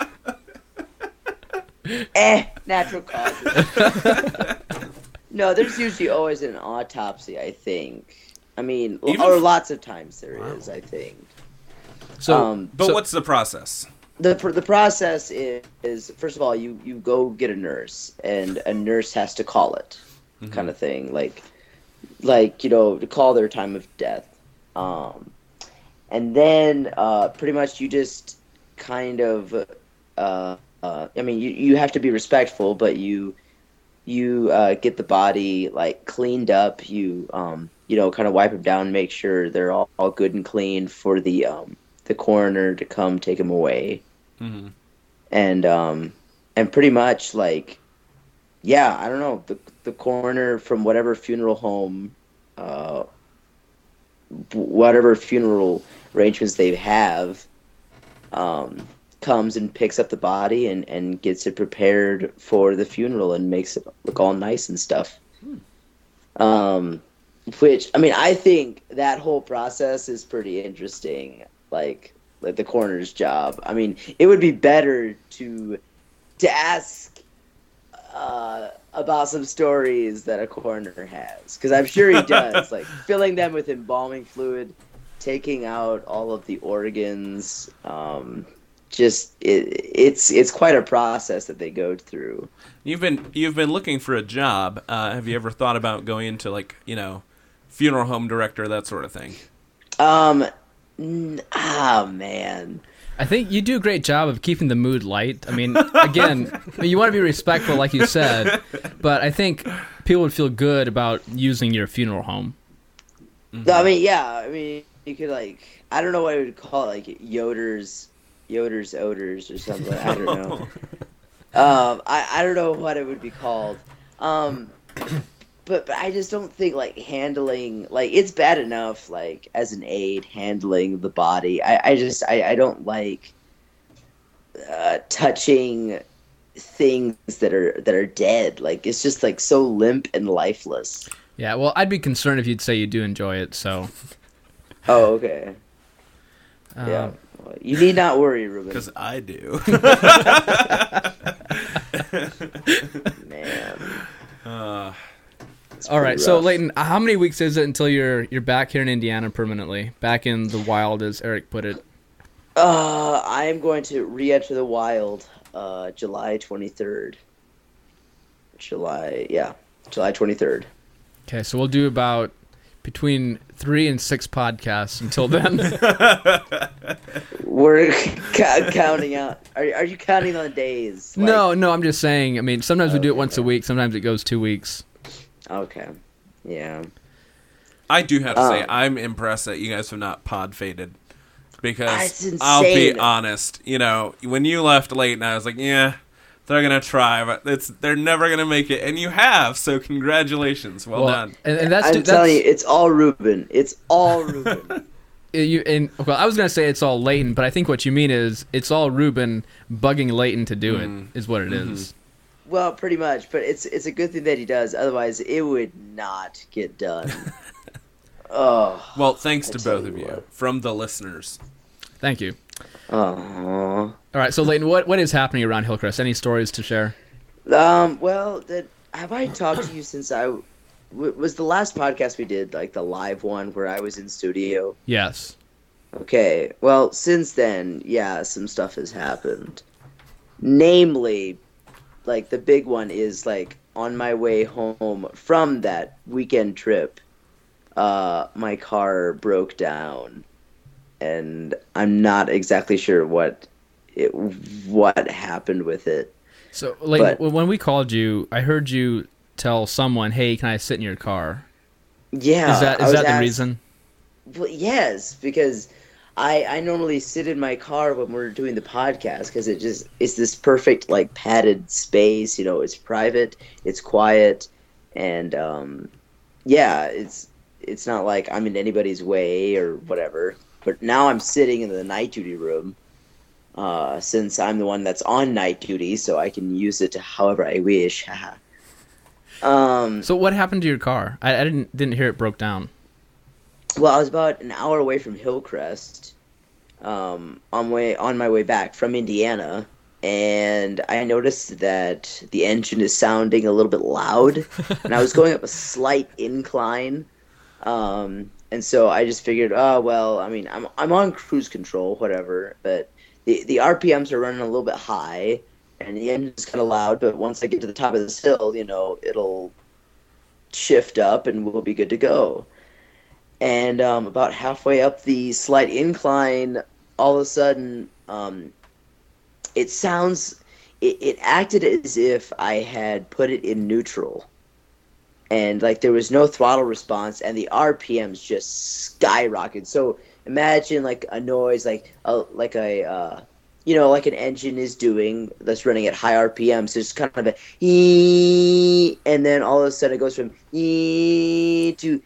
eh, natural causes. No, there's usually always an autopsy, I think. I mean, l- Even or f- lots of times there is, I think. So, Um, But so- what's the process? the the process is, is first of all you, you go get a nurse, and a nurse has to call it, mm-hmm. kind of thing, like like you know to call their time of death, um, and then uh, pretty much you just kind of uh, uh, I mean you, you have to be respectful, but you you uh, get the body like cleaned up, you um, you know kind of wipe them down, make sure they're all, all good and clean for the um, the coroner to come take them away. Mm-hmm. And um, and pretty much like, yeah, I don't know, the the coroner from whatever funeral home, uh, whatever funeral arrangements they have, um, comes and picks up the body and, and gets it prepared for the funeral and makes it look all nice and stuff. Hmm. Um, which I mean, I think that whole process is pretty interesting. Like. Like the coroner's job. I mean, it would be better to to ask uh, about some stories that a coroner has, because I'm sure he does. Like filling them with embalming fluid, taking out all of the organs. Um, just it, it's it's quite a process that they go through. You've been you've been looking for a job. Uh, have you ever thought about going into like you know, funeral home director, that sort of thing? Um. Ah, man. I think you do a great job of keeping the mood light. I mean, again, I mean, you want to be respectful, like you said, but I think people would feel good about using your funeral home. Mm-hmm. I mean, yeah. I mean, you could, like, I don't know what I would call it, like, Yoder's, Yoder's Odors or something. I don't know. um, I, I don't know what it would be called. Um... But, but I just don't think, like, handling, like, it's bad enough, like, as an aide, handling the body. I, I just, I, I don't like uh, touching things that are that are dead. Like, it's just, like, so limp and lifeless. Yeah, well, I'd be concerned if you'd say you do enjoy it, so. Oh, okay. Um, yeah. Well, you need not worry, Ruben. Because I do. Man. Uh... All right, rough. So Leighton, how many weeks is it until you're you're back here in Indiana permanently, back in the wild, as Eric put it? Uh, I'm going to re-enter the wild, uh, July twenty-third. July, yeah, July twenty-third. Okay, so we'll do about between three and six podcasts until then. We're ca- counting out. Are are you counting on the days? Like... No, no, I'm just saying. I mean, sometimes we do it Okay. once a week. Sometimes it goes two weeks. Okay. Yeah. I do have to Um, say, I'm impressed that you guys have not pod faded. Because That's I'll be insane. honest, you know, when you left late, and I was like, yeah, they're gonna try, but it's they're never gonna make it, and you have. So congratulations, well, Well, done. And, and that's I'm that's, telling you, it's all Ruben. It's all Ruben. You and well, I was gonna say it's all Leighton, but I think what you mean is it's all Ruben bugging Leighton to do Mm. it. Is what it Mhm. is. Well, pretty much, but it's it's a good thing that he does. Otherwise, it would not get done. Oh. Well, thanks I to tell both of you you what. from the listeners. Thank you. Aw. All right, so Leighton, what what is happening around Hillcrest? Any stories to share? Um. Well, that have I talked to you since I w- was the last podcast we did, like the live one where I was in studio. Yes. Okay. Well, since then, yeah, some stuff has happened. Namely, like the big one is like on my way home from that weekend trip, uh, my car broke down, and I'm not exactly sure what it what happened with it. So, Leighton, But- when we called you, I heard you tell someone, "Hey, can I sit in your car?" Yeah, Is that I is was that the asked- reason? Well, yes, because I I normally sit in my car when we're doing the podcast because it just it's this perfect like padded space. You know, it's private, it's quiet, and um, yeah, it's it's not like I'm in anybody's way or whatever. But now I'm sitting in the night duty room, uh, since I'm the one that's on night duty, so I can use it however I wish. um. So, what happened to your car? I, I didn't didn't hear it broke down. Well, I was about an hour away from Hillcrest, um, on way on my way back from Indiana, and I noticed that the engine is sounding a little bit loud, and I was going up a slight incline, um, and so I just figured, oh well, I mean, I'm I'm on cruise control, whatever, but the the R P Ms are running a little bit high, and the engine's kind of loud. But once I get to the top of this hill, you know, it'll shift up, and we'll be good to go. And um, about halfway up the slight incline, all of a sudden, um, it sounds. It, it acted as if I had put it in neutral. And, like, there was no throttle response, and the R P Ms just skyrocketed. So imagine, like, a noise, like a, like a, uh, you know, like an engine is doing that's running at high R P Ms. So it's kind of a ee, and then all of a sudden it goes from ee to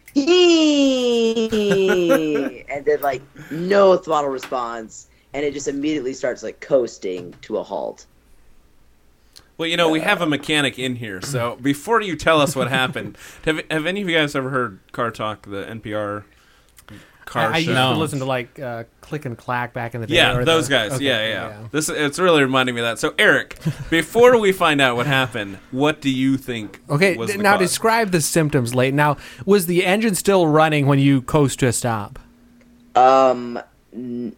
ee, and then, like, no throttle response, and it just immediately starts, like, coasting to a halt. Well, you know, we have a mechanic in here, so before you tell us what happened, have have any of you guys ever heard Car Talk, the N P R car I, I show? used to listen to like uh, Click and Clack back in the day. Yeah, or those the, guys. okay, yeah, yeah, yeah. This it's really reminding me of that. So, Eric, before we find out what happened, what do you think? Okay, was the now cause? describe the symptoms, Leighton. Now, was the engine still running when you coast to a stop? Um, n-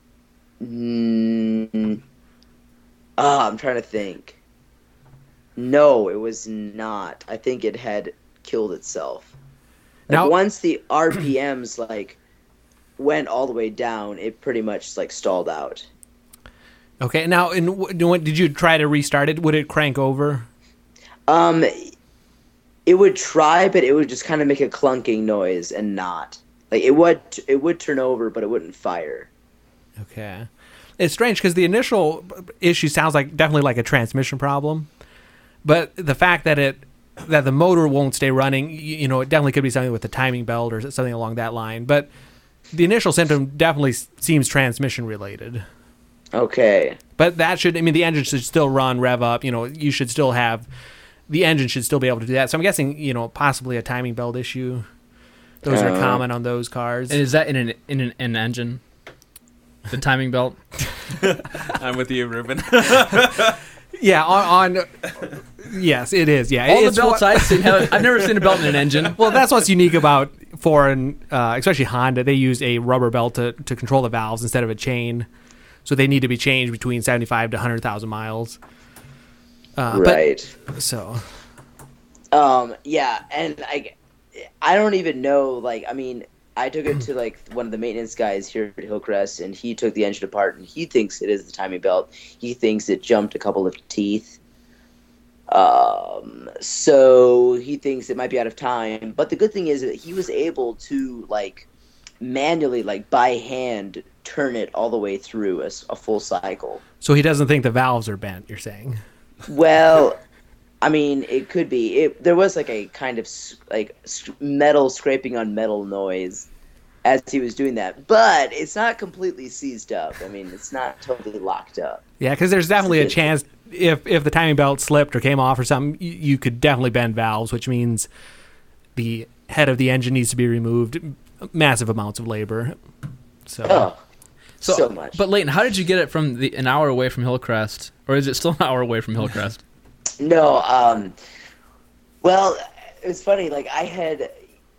n- ah, I'm trying to think. No, it was not. I think it had killed itself. Like, Now- once the R P Ms like went all the way down, it pretty much like stalled out. Okay, now, and what, did you try to restart it? Would it crank over? Um, it would try, but it would just kind of make a clunking noise and not. Like it would, it would turn over, but it wouldn't fire. Okay, it's strange because the initial issue sounds like definitely like a transmission problem. But the fact that it that the motor won't stay running, you, you know, it definitely could be something with the timing belt or something along that line. But the initial symptom definitely seems transmission related. Okay. But that should, I mean, the engine should still run, rev up. You know, you should still have, the engine should still be able to do that. So I'm guessing, you know, possibly a timing belt issue. Those Uh, are common on those cars. And is that in an in an, an engine? The timing belt. I'm with you, Ruben. Yeah, on, on yes, it is. Yeah, All it's the belts what- I've seen, have, I've never seen a belt in an engine. Well, that's what's unique about foreign, uh, especially Honda. They use a rubber belt to, to control the valves instead of a chain, so they need to be changed between seventy-five to one hundred thousand miles. Uh, Right. But, so, Um, yeah, and I, I don't even know, like, I mean, I took it to, like, one of the maintenance guys here at Hillcrest, and he took the engine apart, and he thinks it is the timing belt. He thinks it jumped a couple of teeth. Um, so he thinks it might be out of time. But the good thing is that he was able to, like, manually, like, by hand, turn it all the way through a, s- a full cycle. so he doesn't think the valves are bent, you're saying? Well, I mean, it could be. It, there was like a kind of s- like s- metal scraping on metal noise as he was doing that, but it's not completely seized up. I mean, it's not totally locked up. Yeah, because there's definitely a chance if if the timing belt slipped or came off or something, you, you could definitely bend valves, which means the head of the engine needs to be removed. Massive amounts of labor. So, Oh, so, much. But Leighton, how did you get it from the an hour away from Hillcrest, or is it still an hour away from Hillcrest? No, um, well, it's funny. Like I had,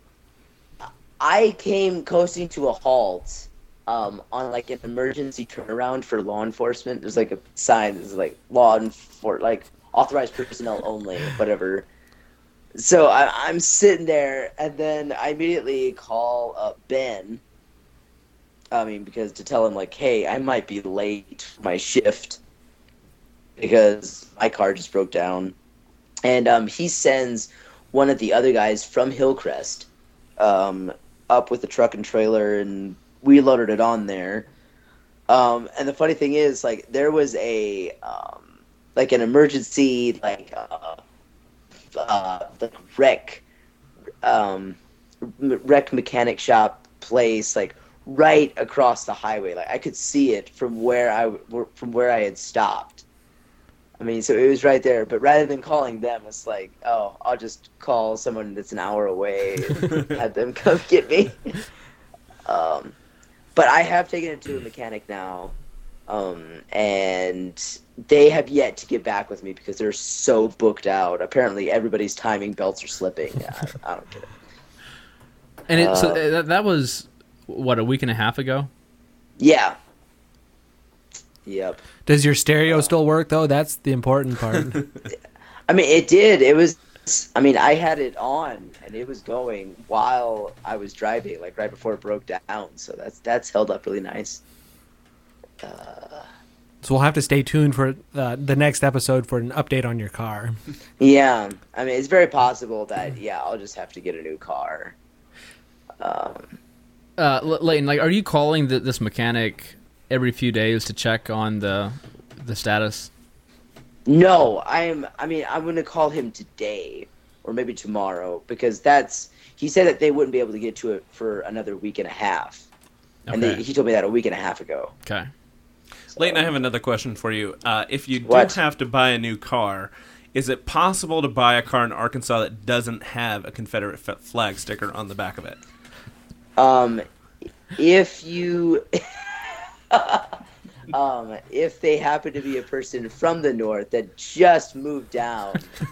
I came coasting to a halt um, on like an emergency turnaround for law enforcement. There's like a sign that's like law for like authorized personnel only, whatever. So I, I'm sitting there, and then I immediately call up Ben. I mean, because to tell him like, hey, I might be late for my shift, because my car just broke down. And um, he sends one of the other guys from Hillcrest um, up with the truck and trailer, and we loaded it on there. Um, and the funny thing is, like, there was a, um, like, an emergency, like, uh, uh, like wreck, um, wreck mechanic shop place, like, right across the highway. Like, I could see it from where I, from where I had stopped. I mean, so it was right there. But rather than calling them, it's like, oh, I'll just call someone that's an hour away and have them come get me. Um, but I have taken it to a mechanic now, um, and they have yet to get back with me because they're so booked out. Apparently, everybody's timing belts are slipping. I, I don't get it. And it, so Uh, that, that was what, a week and a half ago? Yeah. Yep. Does your stereo still work though? That's the important part. I mean, it did. It was. I mean, I had it on and it was going while I was driving, like right before it broke down. So that's that's held up really nice. Uh, So we'll have to stay tuned for uh, the next episode for an update on your car. yeah, I mean, it's very possible that yeah, I'll just have to get a new car. Um, Uh, L- Leighton, like, are you calling the, this mechanic every few days to check on the the status? no, I'm. I mean, I'm gonna call him today or maybe tomorrow because that's. He said that they wouldn't be able to get to it for another week and a half, and they, Okay. he told me that a week and a half ago. Okay. So- Leighton, I have another question for you. Uh, if you What? do have to buy a new car, is it possible to buy a car in Arkansas that doesn't have a Confederate f- flag sticker on the back of it? Um, if you, um, if they happen to be a person from the north that just moved down,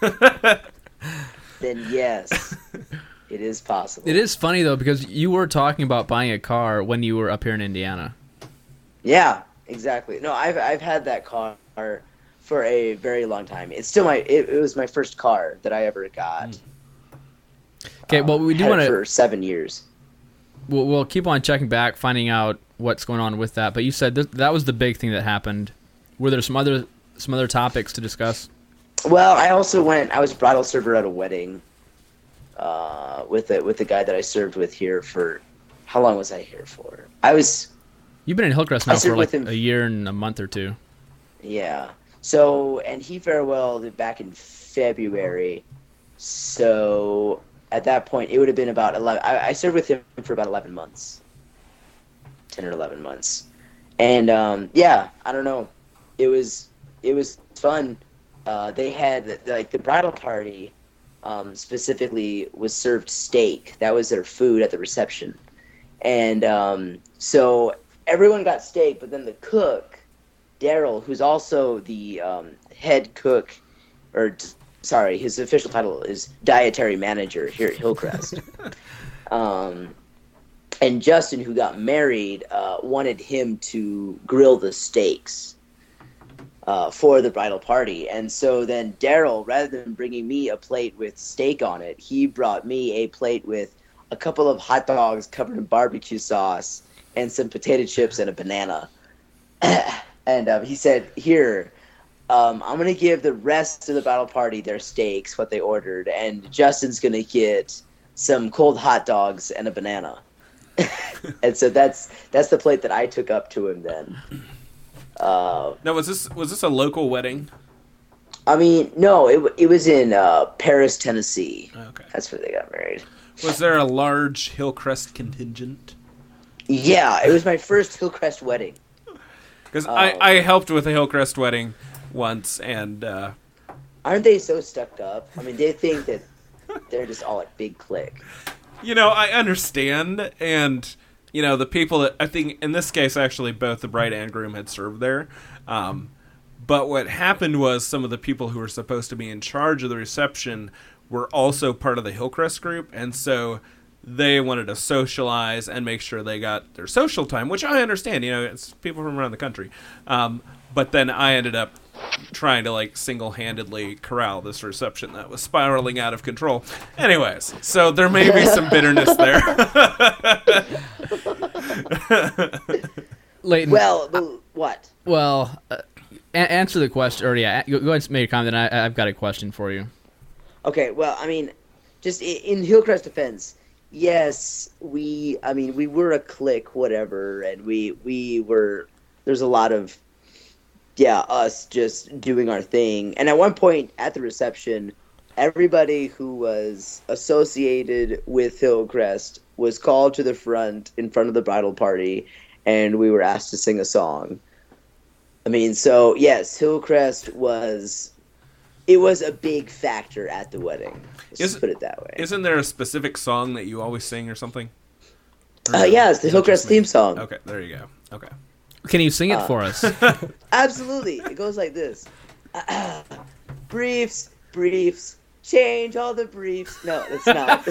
then yes, it is possible. It is funny though because you were talking about buying a car when you were up here in Indiana. Yeah, exactly. No, I've I've had that car for a very long time. It's still my. It, it was my first car that I ever got. Okay, well we do Had it want to. for seven years. We'll, we'll keep on checking back, finding out what's going on with that. But you said th- that was the big thing that happened. Were there some other some other topics to discuss? Well, I also went. I was bridal server at a wedding. Uh, with the with the guy that I served with here for. How long was I here for? I was. You've been in Hillcrest I now served for like with him- a year and a month or two. Yeah. So, and he farewelled back in February. So, at that point, it would have been about eleven. I, I served with him for about eleven months, ten or eleven months, and um, yeah, I don't know. It was it was fun. Uh, they had like the bridal party um, specifically was served steak. That was their food at the reception, and um, so everyone got steak, but then the cook, Daryl, who's also the um, head cook, or t- sorry, his official title is dietary manager here at Hillcrest. um, and Justin, who got married, uh, wanted him to grill the steaks uh, for the bridal party. And so then Daryl, rather than bringing me a plate with steak on it, he brought me a plate with a couple of hot dogs covered in barbecue sauce and some potato chips and a banana. And um, he said, here, um, I'm going to give the rest of the bridal party their steaks, what they ordered, and Justin's going to get some cold hot dogs and a banana. And so that's that's the plate that I took up to him then. Uh, Now, was this was this a local wedding? I mean, no, it, it was in uh, Paris, Tennessee. Okay. That's where they got married. Was there a large Hillcrest contingent? Yeah, it was my first Hillcrest wedding. Because Oh. I, I helped with a Hillcrest wedding once, and uh, Aren't they so stuck up? I mean, they think that they're just all like big clique. you know, I understand, and you know, the people that I think in this case, actually, both the bride and groom had served there. Um, but what happened was some of the people who were supposed to be in charge of the reception were also part of the Hillcrest group, and so they wanted to socialize and make sure they got their social time, which I understand. You know, it's people from around the country. Um, but then I ended up trying to like single-handedly corral this reception that was spiraling out of control. Anyways, so there may be some bitterness there. Leighton, Well, the, what? well, uh, a- answer the question. Or yeah, go go ahead and make a comment. Then I, I've got a question for you. Okay, well, I mean, just i- in Hillcrest defense, yes, we, I mean, we were a clique, whatever, and we, we were, there's a lot of, yeah, us just doing our thing. And at one point at the reception, everybody who was associated with Hillcrest was called to the front in front of the bridal party, and we were asked to sing a song. I mean, so, yes, Hillcrest was... It was a big factor at the wedding. Let's Is- just put it that way. Isn't there a specific song that you always sing or something? Uh, yeah, it's the Is it Hillcrest just me? theme song. Okay, there you go. Okay. Can you sing it Uh, for us? Absolutely. It goes like this. Briefs, briefs, change all the briefs. No, it's not.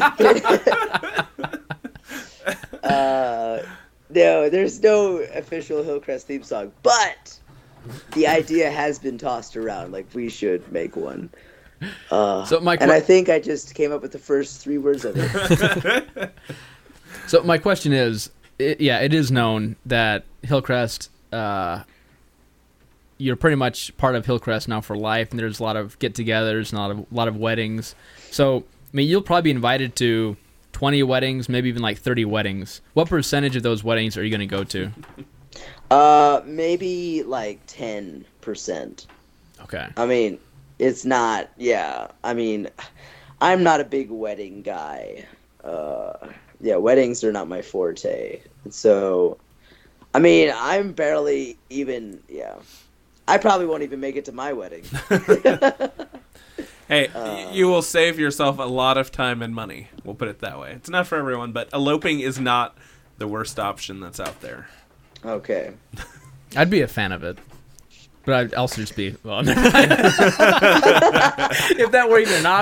uh, no, there's no official Hillcrest theme song. But the idea has been tossed around. Like we should make one. Uh, So my and I que- think I just came up with the first three words of it. So my question is, it, yeah, it is known that Hillcrest, uh, you're pretty much part of Hillcrest now for life, and there's a lot of get-togethers and a lot of a lot of weddings. So, I mean, you'll probably be invited to twenty weddings, maybe even like thirty weddings. What percentage of those weddings are you going to go to? Uh, maybe like ten percent. Okay. I mean, it's not. Yeah, I mean, I'm not a big wedding guy. Uh, yeah, weddings are not my forte. So, I mean, I'm barely even. Yeah, I probably won't even make it to my wedding. Hey, Uh, y- you will save yourself a lot of time and money. We'll put it that way. It's not for everyone, but eloping is not the worst option that's out there. Okay. I'd be a fan of it. But I'd also just be, well, never mind. If that were even an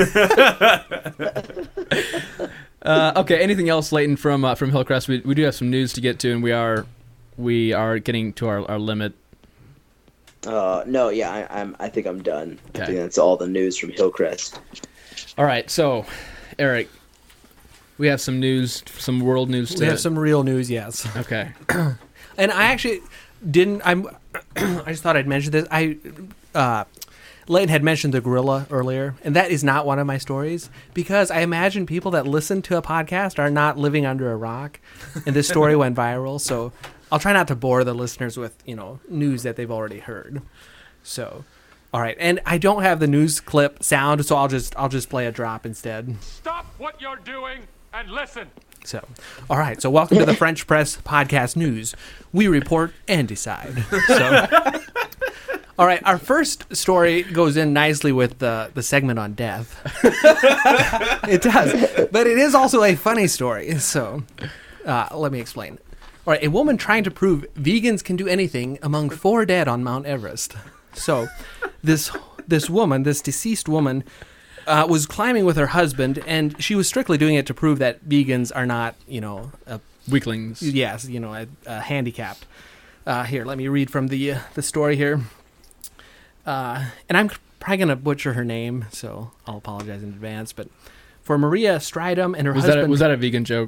option. uh, okay, anything else, Leighton, from uh, from Hillcrest? We, we do have some news to get to, and we are we are getting to our, our limit. Uh, no, yeah, I, I'm. I think I'm done. I Okay. think that's all the news from Hillcrest. All right, so, Eric, we have some news, some world news to We have some real news, yes. Okay. And I actually didn't. I'm. I just thought I'd mention this. I, uh, Leighton had mentioned the gorilla earlier, and that is not one of my stories because I imagine people that listen to a podcast are not living under a rock, and this story went viral. So I'll try not to bore the listeners with you know news that they've already heard. So, all right, and I don't have the news clip sound, so I'll just I'll just play a drop instead. Stop what you're doing and listen. So, all right. So, welcome to the French Press Podcast News. We report and decide. So, all right. Our first story goes in nicely with the the segment on death. It does, but it is also a funny story. So, uh, let me explain. All right. A woman trying to prove vegans can do anything among four dead on Mount Everest. So, this this woman, this deceased woman. Uh, was climbing with her husband, and she was strictly doing it to prove that vegans are not, you know, uh, Weaklings. yes, you know, uh, uh, handicapped. Uh, here, let me read from the uh, the story here. Uh, and I'm probably gonna butcher her name, so I'll apologize in advance. But for Maria Stridham and her Was husband, that a, was that a vegan joke?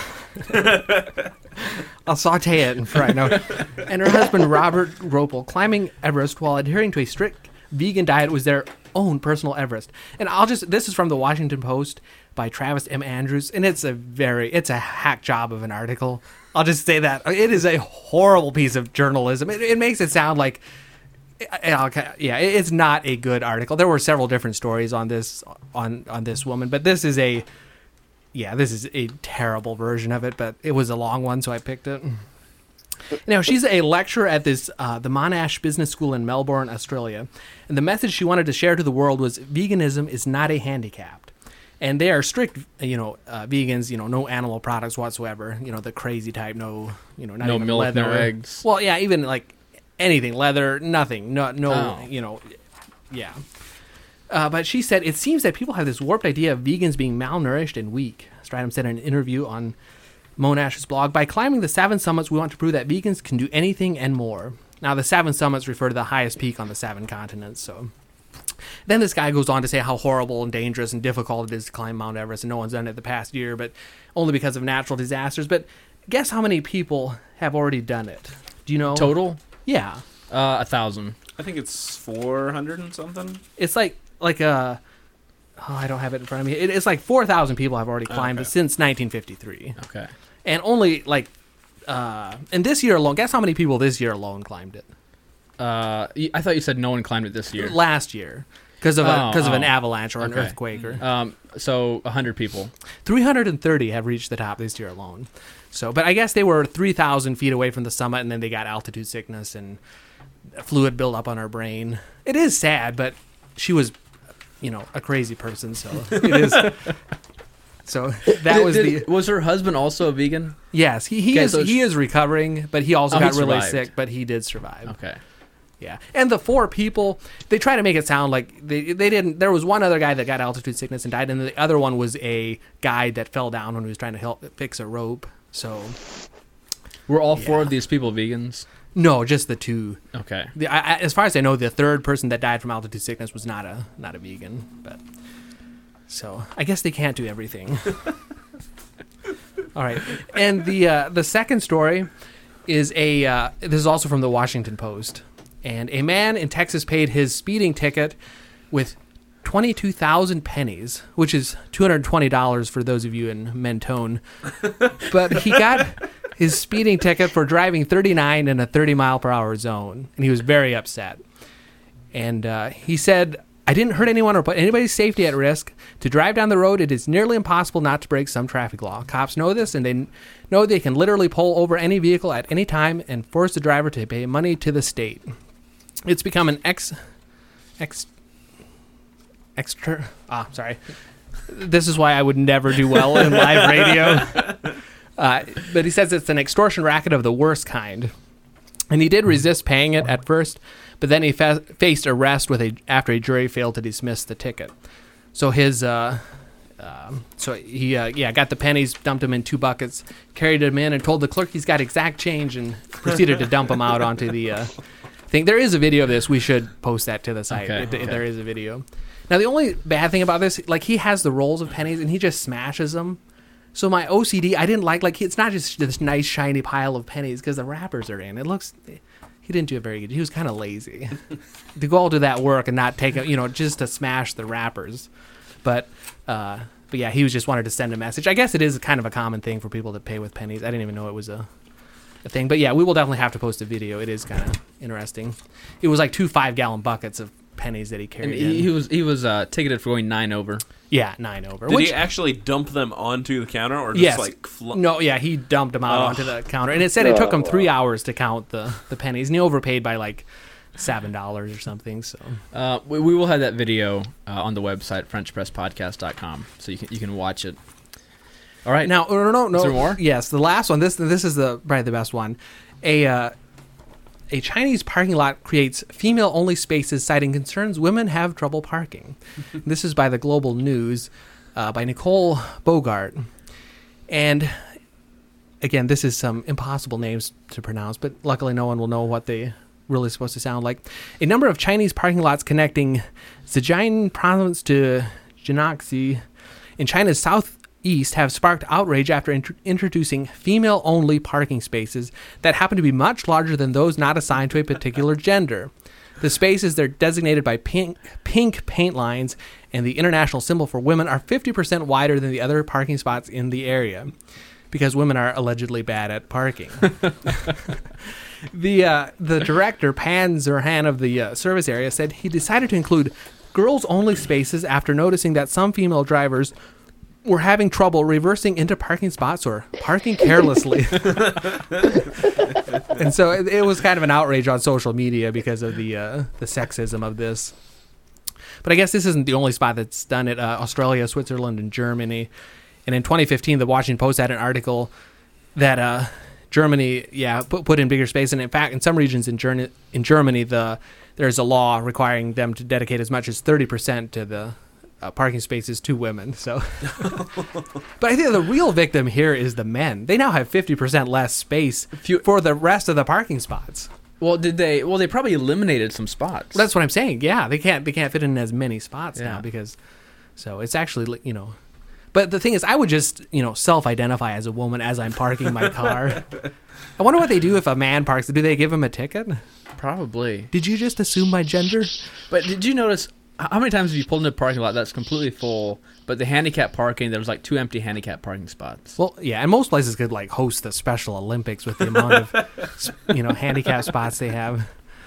I'll saute it and fry. No, and her husband Robert Ropel climbing Everest while adhering to a strict vegan diet was their own personal Everest. And I'll just this is from the Washington Post by Travis M. Andrews, and it's a very it's a hack job of an article. I'll just say that it is a horrible piece of journalism. It, it makes it sound like yeah, it's not a good article. There were several different stories on this on on this woman, but this is a yeah, this is a terrible version of it, but it was a long one, so I picked it. Now, she's a lecturer at this uh, the Monash Business School in Melbourne, Australia, and the message she wanted to share to the world was veganism is not a handicap. And they are strict, you know, uh, vegans, you know, no animal products whatsoever, you know, the crazy type, no, you know, not No even milk, leather. no eggs. Well, yeah, even like anything, leather, nothing, no, no, Oh. you know, yeah. Uh, but she said, it seems that people have this warped idea of vegans being malnourished and weak. Stridham said in an interview on Monash's blog, by climbing the seven summits, we want to prove that vegans can do anything and more. Now, the seven summits refer to the highest peak on the seven continents. So, then this guy goes on to say how horrible and dangerous and difficult it is to climb Mount Everest, and no one's done it the past year, but only because of natural disasters. But guess how many people have already done it? Do you know? Total? Yeah, Uh, a thousand. I think it's four hundred and something. it's like like a. Oh, I don't have it in front of me. It, it's like four thousand people have already climbed Okay. it since nineteen fifty-three. Okay. And only like, uh, and this year alone, guess how many people this year alone climbed it? Uh, y- I thought you said no one climbed it this year. Last year, because of a Oh, because of an oh. avalanche or an Okay. earthquake. Or Um, so a hundred people. three hundred thirty have reached the top this year alone. So, but I guess they were three thousand feet away from the summit, and then they got altitude sickness and fluid buildup on her brain. It is sad, but she was, you know, a crazy person. So it is. So that Did- was did- the Was her husband also a vegan? yes. He he Okay, is so he sh- is recovering, but he also Oh, he got really survived. sick. But he did survive. Okay. Yeah, and the four people, they try to make it sound like they they didn't. There was one other guy that got altitude sickness and died, and the other one was a guide that fell down when he was trying to help fix a rope. So Were all four Yeah. of these people vegans? No, just the two. Okay. The, I, I, as far as I know, the third person that died from altitude sickness was not a not a vegan. But so I guess they can't do everything. All right, and the uh, the second story is a uh, this is also from the Washington Post, and a man in Texas paid his speeding ticket with twenty-two thousand pennies, which is two hundred twenty dollars for those of you in Mentone. But he got his speeding ticket for driving thirty-nine in a thirty mile per hour zone, and he was very upset. And uh, he said, "I didn't hurt anyone or put anybody's safety at risk. To drive down the road, it is nearly impossible not to break some traffic law. Cops know this, and they know they can literally pull over any vehicle at any time and force the driver to pay money to the state. It's become an ex... ex... extra... Ah, sorry. This is why I would never do well in live radio. Uh, but he says it's an extortion racket of the worst kind. And he did resist paying it at first, but then he fa- faced arrest with a after a jury failed to dismiss the ticket. So his, uh, um, so he, uh, yeah, got the pennies, dumped them in two buckets, carried them in, and told the clerk he's got exact change, and proceeded to dump them out onto the uh, thing. There is a video of this. We should post that to the site. Okay, It- okay. There is a video. Now the only bad thing about this, like he has the rolls of pennies and he just smashes them. So my O C D, I didn't like, like, it's not just this nice shiny pile of pennies because the wrappers are in. It looks, he didn't do it very good. He was kind of lazy to go all to that work and not take, a, you know, just to smash the wrappers. But, uh, but yeah, he was just wanted to send a message. I guess it is kind of a common thing for people to pay with pennies. I didn't even know it was a, a thing. But yeah, we will definitely have to post a video. It is kind of interesting. It was like two five gallon buckets of pennies that he And carried he, in. he was he was uh, ticketed for going nine over. Yeah, nine over. Did which, he actually dump them onto the counter, or just yes. like fl- no, yeah, he dumped them out Oh. onto the counter, and it said it took him Oh, three wow. hours to count the, the pennies, and he overpaid by like seven dollars or something. So Uh, we, we will have that video uh, on the website french press podcast dot com, so you can you can watch it. All right, now, no, no, no, Is there more? Yes, the last one. This this is the probably the best one. A uh, a Chinese parking lot creates female-only spaces, citing concerns women have trouble parking. This is by the Global News, uh, by Nicole Bogart, and again, this is some impossible names to pronounce, but luckily no one will know what they really supposed to sound like. A number of Chinese parking lots connecting Zhejiang province to Jiangxi in China's southeast have sparked outrage after int- introducing female-only parking spaces that happen to be much larger than those not assigned to a particular gender. The spaces, they're designated by pink, pink paint lines, and the international symbol for women are fifty percent wider than the other parking spots in the area, because women are allegedly bad at parking. The uh, the director, Pan Zerhan of the uh, service area, said he decided to include girls-only spaces after noticing that some female drivers were having trouble reversing into parking spots or parking carelessly. And so it, it was kind of an outrage on social media because of the uh, the sexism of this. But I guess this isn't the only spot that's done it. Uh, Australia, Switzerland, and Germany. And in twenty fifteen, the Washington Post had an article that uh, Germany, yeah, put, put in bigger space. And in fact, in some regions in, Ger- in Germany, the there's a law requiring them to dedicate as much as thirty percent to the uh, parking spaces to women. So, but I think the real victim here is the men. They now have fifty percent less space for the rest of the parking spots. Well, did they? Well, they probably eliminated some spots. That's what I'm saying. Yeah, they can't they can't fit in as many spots Yeah. now because so it's actually, you know. But the thing is, I would just, you know, self-identify as a woman as I'm parking my car. I wonder what they do if a man parks. Do they give him a ticket? Probably. Did you just assume my gender? But did you notice how many times have you pulled into a parking lot that's completely full, but the handicap parking, there was like two empty handicap parking spots? Well, yeah, and most places could like host the Special Olympics with the amount of, you know, handicap spots they have.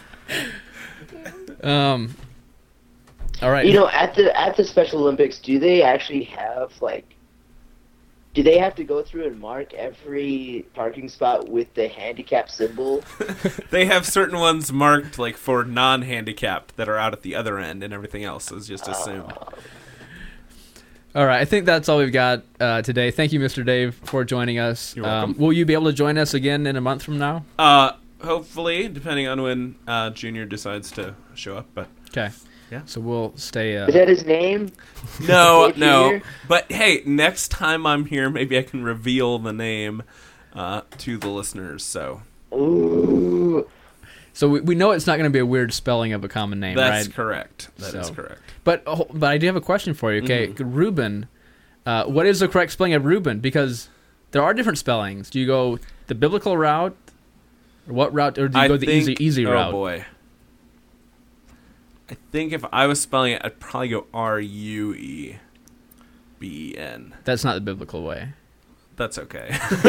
Um. All right. You know, at the at the Special Olympics, do they actually have like? Do they have to go through and mark every parking spot with the handicap symbol? They have certain ones marked like for non-handicapped that are out at the other end, and everything else is just assumed. All right, I think that's all we've got uh, today. Thank you, Mister Dave, for joining us. You're welcome. Um, will you be able to join us again in a month from now? Uh, hopefully, depending on when uh, Junior decides to show up. But Okay. Yeah. So we'll stay. Uh, Is that his name? no, Dave no. Junior? But hey, next time I'm here, maybe I can reveal the name uh, to the listeners. So Ooh. So we, we know it's not going to be a weird spelling of a common name, That's right? correct. That is So- correct. But oh, but I do have a question for you. Okay, Mm-hmm. Reuben. Uh, what is the correct spelling of Reuben? Because there are different spellings. Do you go the biblical route, or what route, or do you I go the think, easy easy oh route? boy. I think if I was spelling it, I'd probably go R U E B E N. That's not the biblical way. That's okay.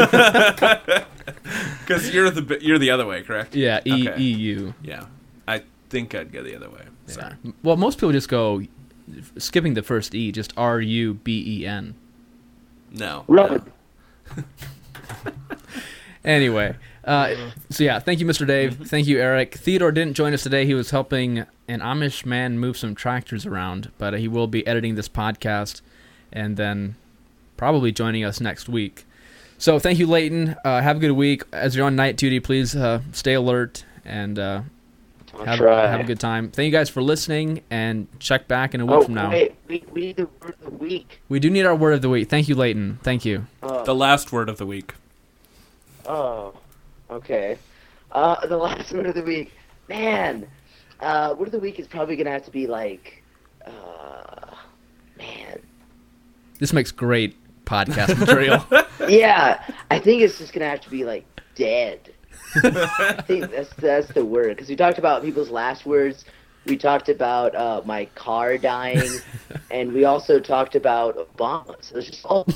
Because you're the bi- you're the other way, correct? Yeah, E Okay. E U. Yeah. I think I'd go the other way. So. Yeah. Well, most people just go skipping the first E, just R U B E N. No. Run. no. Anyway, uh, so yeah, thank you, Mister Dave. Mm-hmm. Thank you, Eric. Theodore didn't join us today. He was helping an Amish man move some tractors around, but he will be editing this podcast and then probably joining us next week. So thank you, Leighton. Uh, have a good week. As you're on night duty, please uh, stay alert and uh, I'll have, try. have a good time. Thank you guys for listening, and check back in a week Oh, from now. wait, we, we need the word of the week. We do need our word of the week. Thank you, Leighton. Thank you. Oh, The last word of the week. oh, okay. Uh, the last word of the week. Man, uh, word of the week is probably going to have to be like, uh, man. This makes great podcast material. Yeah, I think it's just going to have to be like dead. I think that's that's the word, because we talked about people's last words. We talked about uh, my car dying, and we also talked about Obama. So it's just all.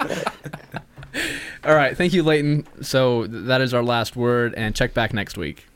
All right. Thank you, Leighton. So th- that is our last word, and check back next week.